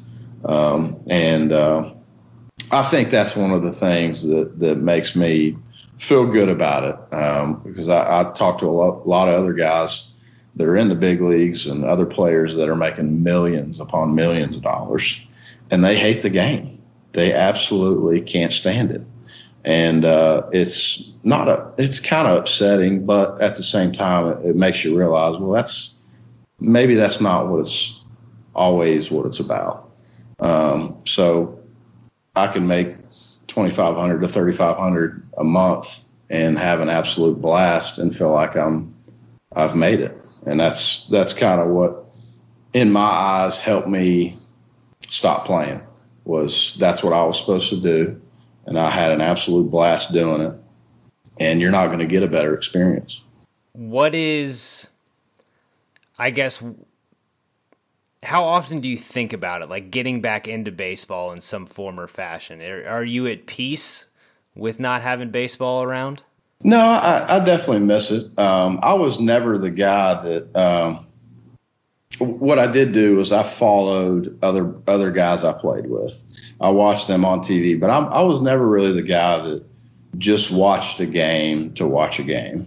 Speaker 3: I think that's one of the things that makes me feel good about it, because I talk to a lot of other guys that are in the big leagues and other players that are making millions upon millions of dollars, and they hate the game. They absolutely can't stand it. And it's kind of upsetting, but at the same time, it makes you realize, well, that's not what it's always what it's about. So I can make $2,500 to $3,500 a month and have an absolute blast and feel like I've made it. And that's kind of what, in my eyes, helped me stop playing. That's what I was supposed to do, and I had an absolute blast doing it. And you're not going to get a better experience.
Speaker 4: What is, I guess, how often do you think about it, like getting back into baseball in some form or fashion? Are you at peace with not having baseball around?
Speaker 3: No, I definitely miss it. I was never the guy that what I did do was I followed other guys I played with. I watched them on TV, but I was never really the guy that just watched a game to watch a game.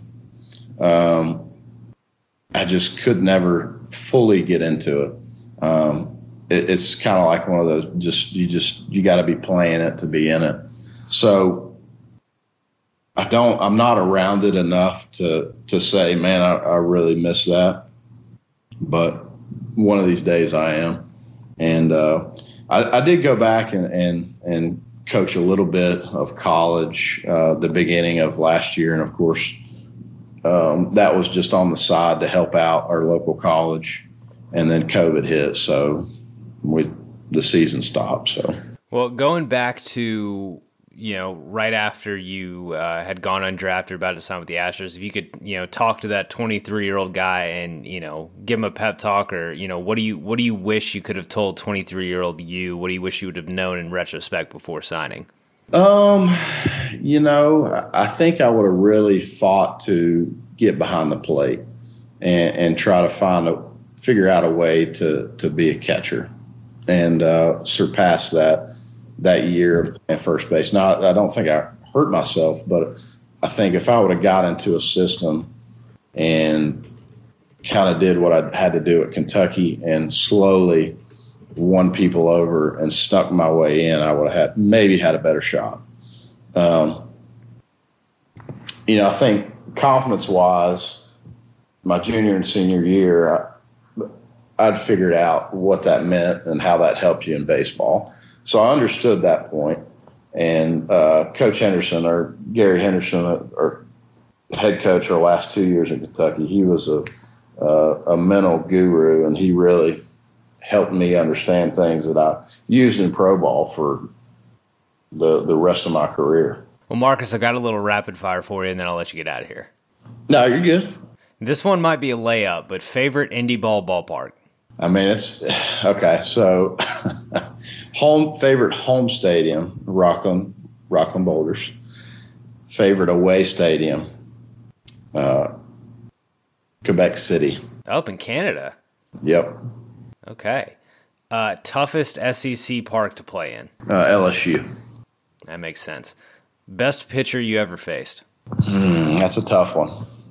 Speaker 3: I just could never fully get into it. It's kind of like one of those, you got to be playing it to be in it. So I'm not around it enough to say, man, I really miss that. But one of these days I am. And I did go back and coach a little bit of college the beginning of last year. And, of course, that was just on the side to help out our local college. And then COVID hit, so the season stopped. So,
Speaker 4: well, going back to right after you had gone undrafted, about to sign with the Astros, if you could talk to that 23-year-old guy and give him a pep talk, or what do you wish you could have told 23-year-old you? What do you wish you would have known in retrospect before signing?
Speaker 3: I think I would have really fought to get behind the plate and try to figure out a way to be a catcher and surpass that year of playing first base. Now, I don't think I hurt myself, but I think if I would have got into a system and kind of did what I had to do at Kentucky and slowly won people over and snuck my way in, I would have maybe had a better shot. I think confidence-wise, my junior and senior year, I'd figured out what that meant and how that helped you in baseball. So I understood that point. And Coach Henderson, or Gary Henderson, or head coach our last 2 years in Kentucky, he was a mental guru, and he really helped me understand things that I used in pro ball for the rest of my career.
Speaker 4: Well, Marcus, I got a little rapid fire for you, and then I'll let you get out of here.
Speaker 3: No, you're good.
Speaker 4: This one might be a layup, but favorite indie ballpark?
Speaker 3: I mean, it's okay. So, favorite home stadium, Rockland Boulders. Favorite away stadium, Quebec City.
Speaker 4: Up in Canada.
Speaker 3: Yep.
Speaker 4: Okay. Toughest SEC park to play in?
Speaker 3: LSU.
Speaker 4: That makes sense. Best pitcher you ever faced?
Speaker 3: That's a tough one.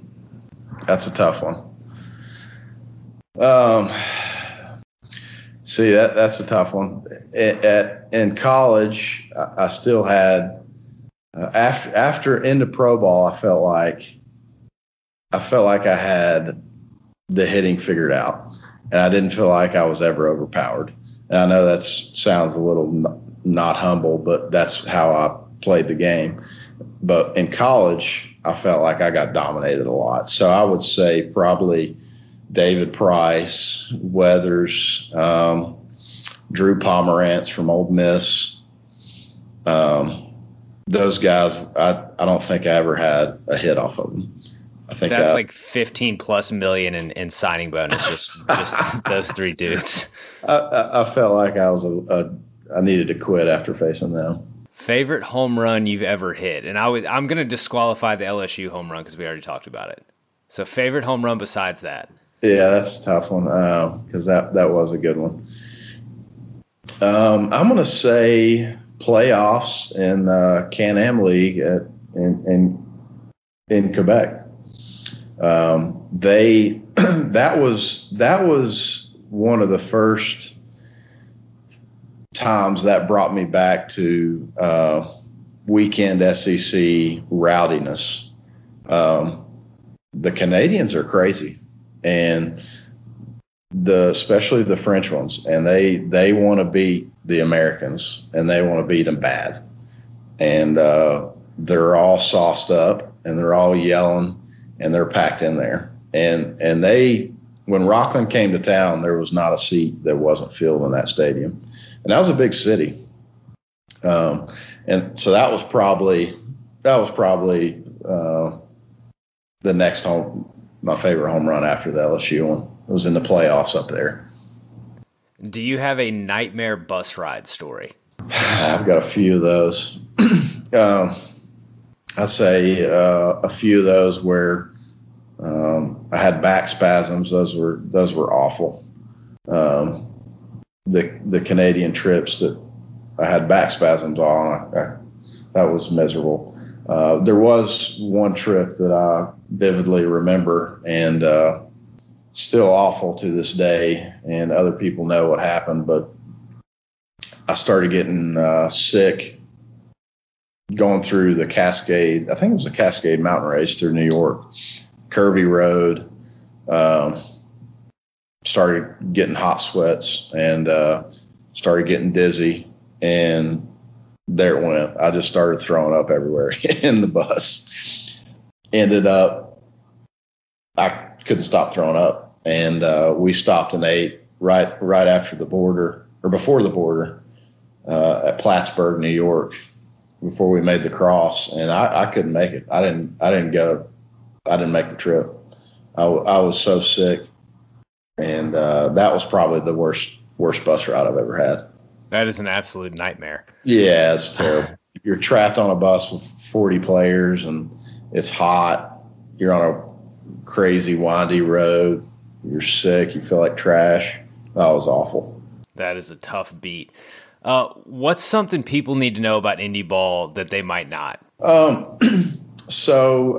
Speaker 3: See, that's a tough one. In college, I still had after into pro ball, I felt like I had the hitting figured out, and I didn't feel like I was ever overpowered. And I know that sounds a little not humble, but that's how I played the game. But in college, I felt like I got dominated a lot. So I would say probably David Price, Weathers, Drew Pomerantz from Ole Miss. Those guys, I don't think I ever had a hit off of them. I think
Speaker 4: that's like $15+ million in signing bonus. Just those three dudes.
Speaker 3: I felt like I needed to quit after facing them.
Speaker 4: Favorite home run you've ever hit, and I'm going to disqualify the LSU home run because we already talked about it. So favorite home run besides that? Yeah,
Speaker 3: that's a tough one because that was a good one. I'm going to say playoffs in Can-Am League in Quebec. That was one of the first times that brought me back to weekend SEC rowdiness. The Canadians are crazy, and especially the French ones, and they want to beat the Americans, and they want to beat them bad, and they're all sauced up, and they're all yelling, and they're packed in there, and when Rockland came to town, there was not a seat that wasn't filled in that stadium, and that was a big city, and so that was probably the next my favorite home run after the LSU one. It was in the playoffs up there.
Speaker 4: Do you have a nightmare bus ride story?
Speaker 3: I've got a few of those. I'd say a few of those where I had back spasms. Those were awful. The Canadian trips that I had back spasms on, that was miserable. There was one trip that I vividly remember, and still awful to this day, and other people know what happened, but I started getting sick going through the Cascade. I think it was the Cascade Mountain Race through New York. Curvy road. Started getting hot sweats and started getting dizzy, and there it went. I just started throwing up everywhere in the bus. Ended up, I couldn't stop throwing up, and we stopped and ate right after the border, or before the border, at Plattsburgh, New York, before we made the cross, and I couldn't make it. I didn't go. I didn't make the trip. I was so sick, and that was probably the worst bus ride I've ever had.
Speaker 4: That is an absolute nightmare.
Speaker 3: Yeah, it's terrible. You're trapped on a bus with 40 players, and it's hot. You're on a crazy, windy road. You're sick. You feel like trash. That was awful.
Speaker 4: That is a tough beat. What's something people need to know about indie ball that they might not?
Speaker 3: So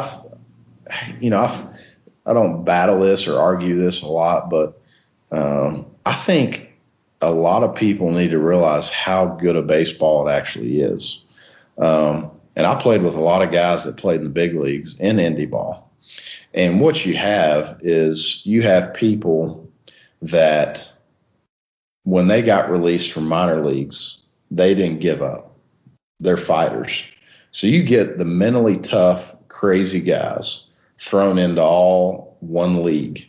Speaker 3: I don't battle this or argue this a lot, but I think a lot of people need to realize how good a baseball it actually is. And I played with a lot of guys that played in the big leagues in indie ball. And what you have is you have people that when they got released from minor leagues, they didn't give up. They're fighters. So you get the mentally tough, crazy guys thrown into all one league.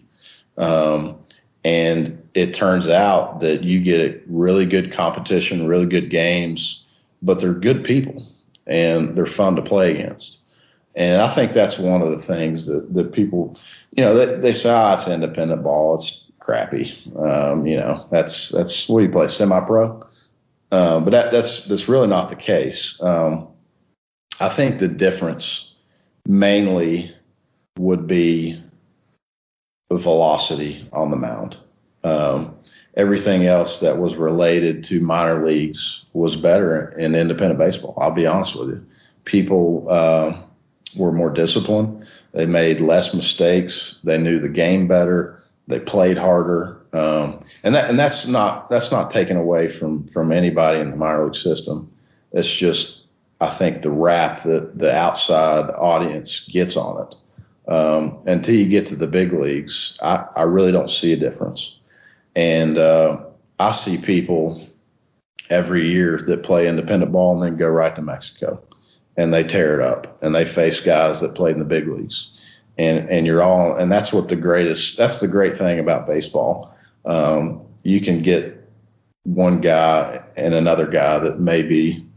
Speaker 3: And it turns out that you get really good competition, really good games, but they're good people and they're fun to play against. And I think that's one of the things that people, they say, it's independent ball. It's crappy. That's what do you play, semi-pro? But that's really not the case. I think the difference mainly would be velocity on the mound. Everything else that was related to minor leagues was better in independent baseball. I'll be honest with you. People were more disciplined. They made less mistakes. They knew the game better. They played harder. And that's not taken away from anybody in the minor league system. It's just, I think, the rap that the outside audience gets on it. Until you get to the big leagues, I really don't see a difference. And I see people every year that play independent ball and then go right to Mexico, and they tear it up, and they face guys that played in the big leagues. And you're all, and that's the great thing about baseball. You can get one guy and another guy that may be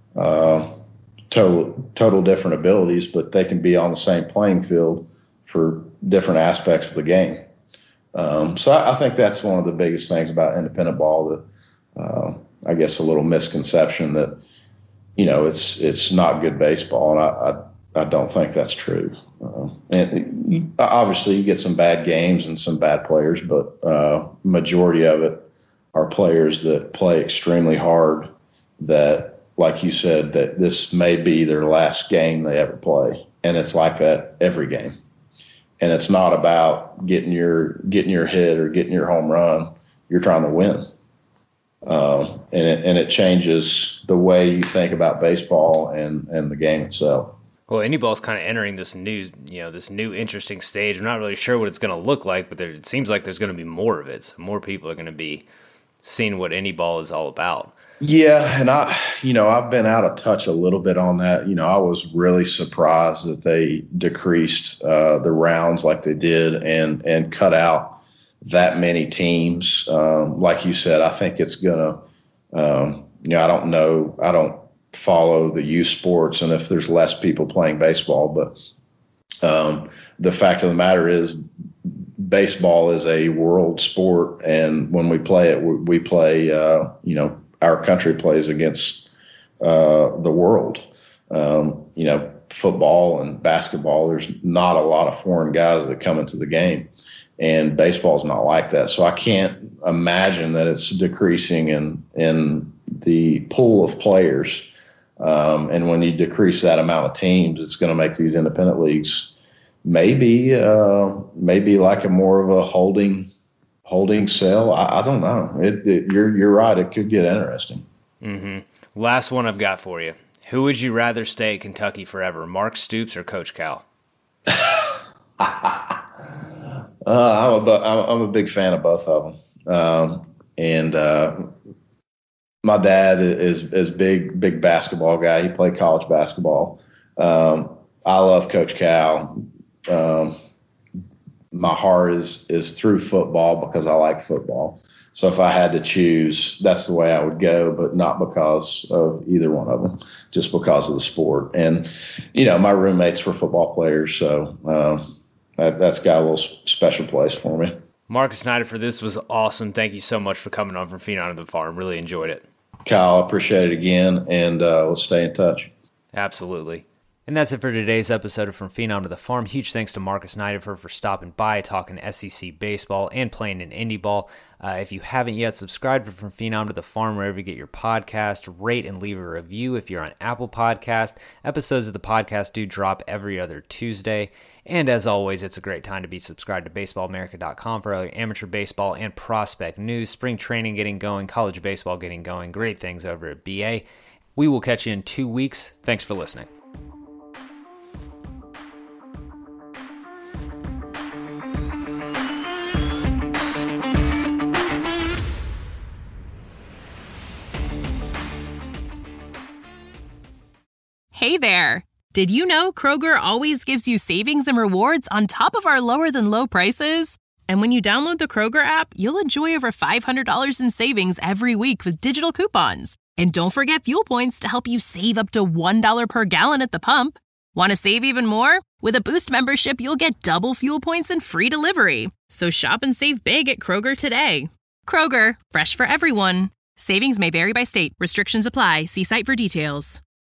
Speaker 3: total different abilities, but they can be on the same playing field for different aspects of the game. So I think that's one of the biggest things about independent ball that I guess a little misconception that, it's not good baseball. And I don't think that's true. And obviously you get some bad games and some bad players, but majority of it are players that play extremely hard that, like you said, that this may be their last game they ever play. And it's like that every game. And it's not about getting your hit or getting your home run. You're trying to win. And it changes the way you think about baseball and the game itself.
Speaker 4: Well, indie ball is kind of entering this new interesting stage. I'm not really sure what it's going to look like, but it seems like there's going to be more of it. So more people are going to be seeing what indie ball is all about.
Speaker 3: Yeah, and I've been out of touch a little bit on that. I was really surprised that they decreased the rounds like they did and cut out that many teams. Like you said, I think it's gonna. I don't know. I don't follow the youth sports, and if there's less people playing baseball, but the fact of the matter is, baseball is a world sport, and when we play it, we play. Our country plays against the world. Football and basketball, there's not a lot of foreign guys that come into the game, and baseball is not like that. So I can't imagine that it's decreasing in the pool of players. And when you decrease that amount of teams, it's going to make these independent leagues maybe like a more of a holding cell. I don't know. You're right. It could get interesting.
Speaker 4: Mm-hmm. Last one I've got for you. Who would you rather stay at Kentucky forever, Mark Stoops or Coach Cal?
Speaker 3: I'm a big fan of both of them. My dad is big basketball guy. He played college basketball. I love Coach Cal. My heart is through football because I like football. So if I had to choose, that's the way I would go, but not because of either one of them, just because of the sport. And, my roommates were football players, so that's got a little special place for me.
Speaker 4: Marcus Neideffer, this was awesome. Thank you so much for coming on from Phenom to the Farm. Really enjoyed it.
Speaker 3: Kyle, I appreciate it again, and let's stay in touch.
Speaker 4: Absolutely. And that's it for today's episode of From Phenom to the Farm. Huge thanks to Marcus Neideffer for stopping by, talking SEC baseball, and playing in Indy ball. If you haven't yet, subscribe to From Phenom to the Farm wherever you get your podcast. Rate and leave a review if you're on Apple Podcast. Episodes of the podcast do drop every other Tuesday. And as always, it's a great time to be subscribed to BaseballAmerica.com for all your amateur baseball and prospect news. Spring training getting going, college baseball getting going. Great things over at BA. We will catch you in 2 weeks. Thanks for listening.
Speaker 2: Hey there! Did you know Kroger always gives you savings and rewards on top of our lower-than-low prices? And when you download the Kroger app, you'll enjoy over $500 in savings every week with digital coupons. And don't forget fuel points to help you save up to $1 per gallon at the pump. Want to save even more? With a Boost membership, you'll get double fuel points and free delivery. So shop and save big at Kroger today. Kroger, fresh for everyone. Savings may vary by state. Restrictions apply. See site for details.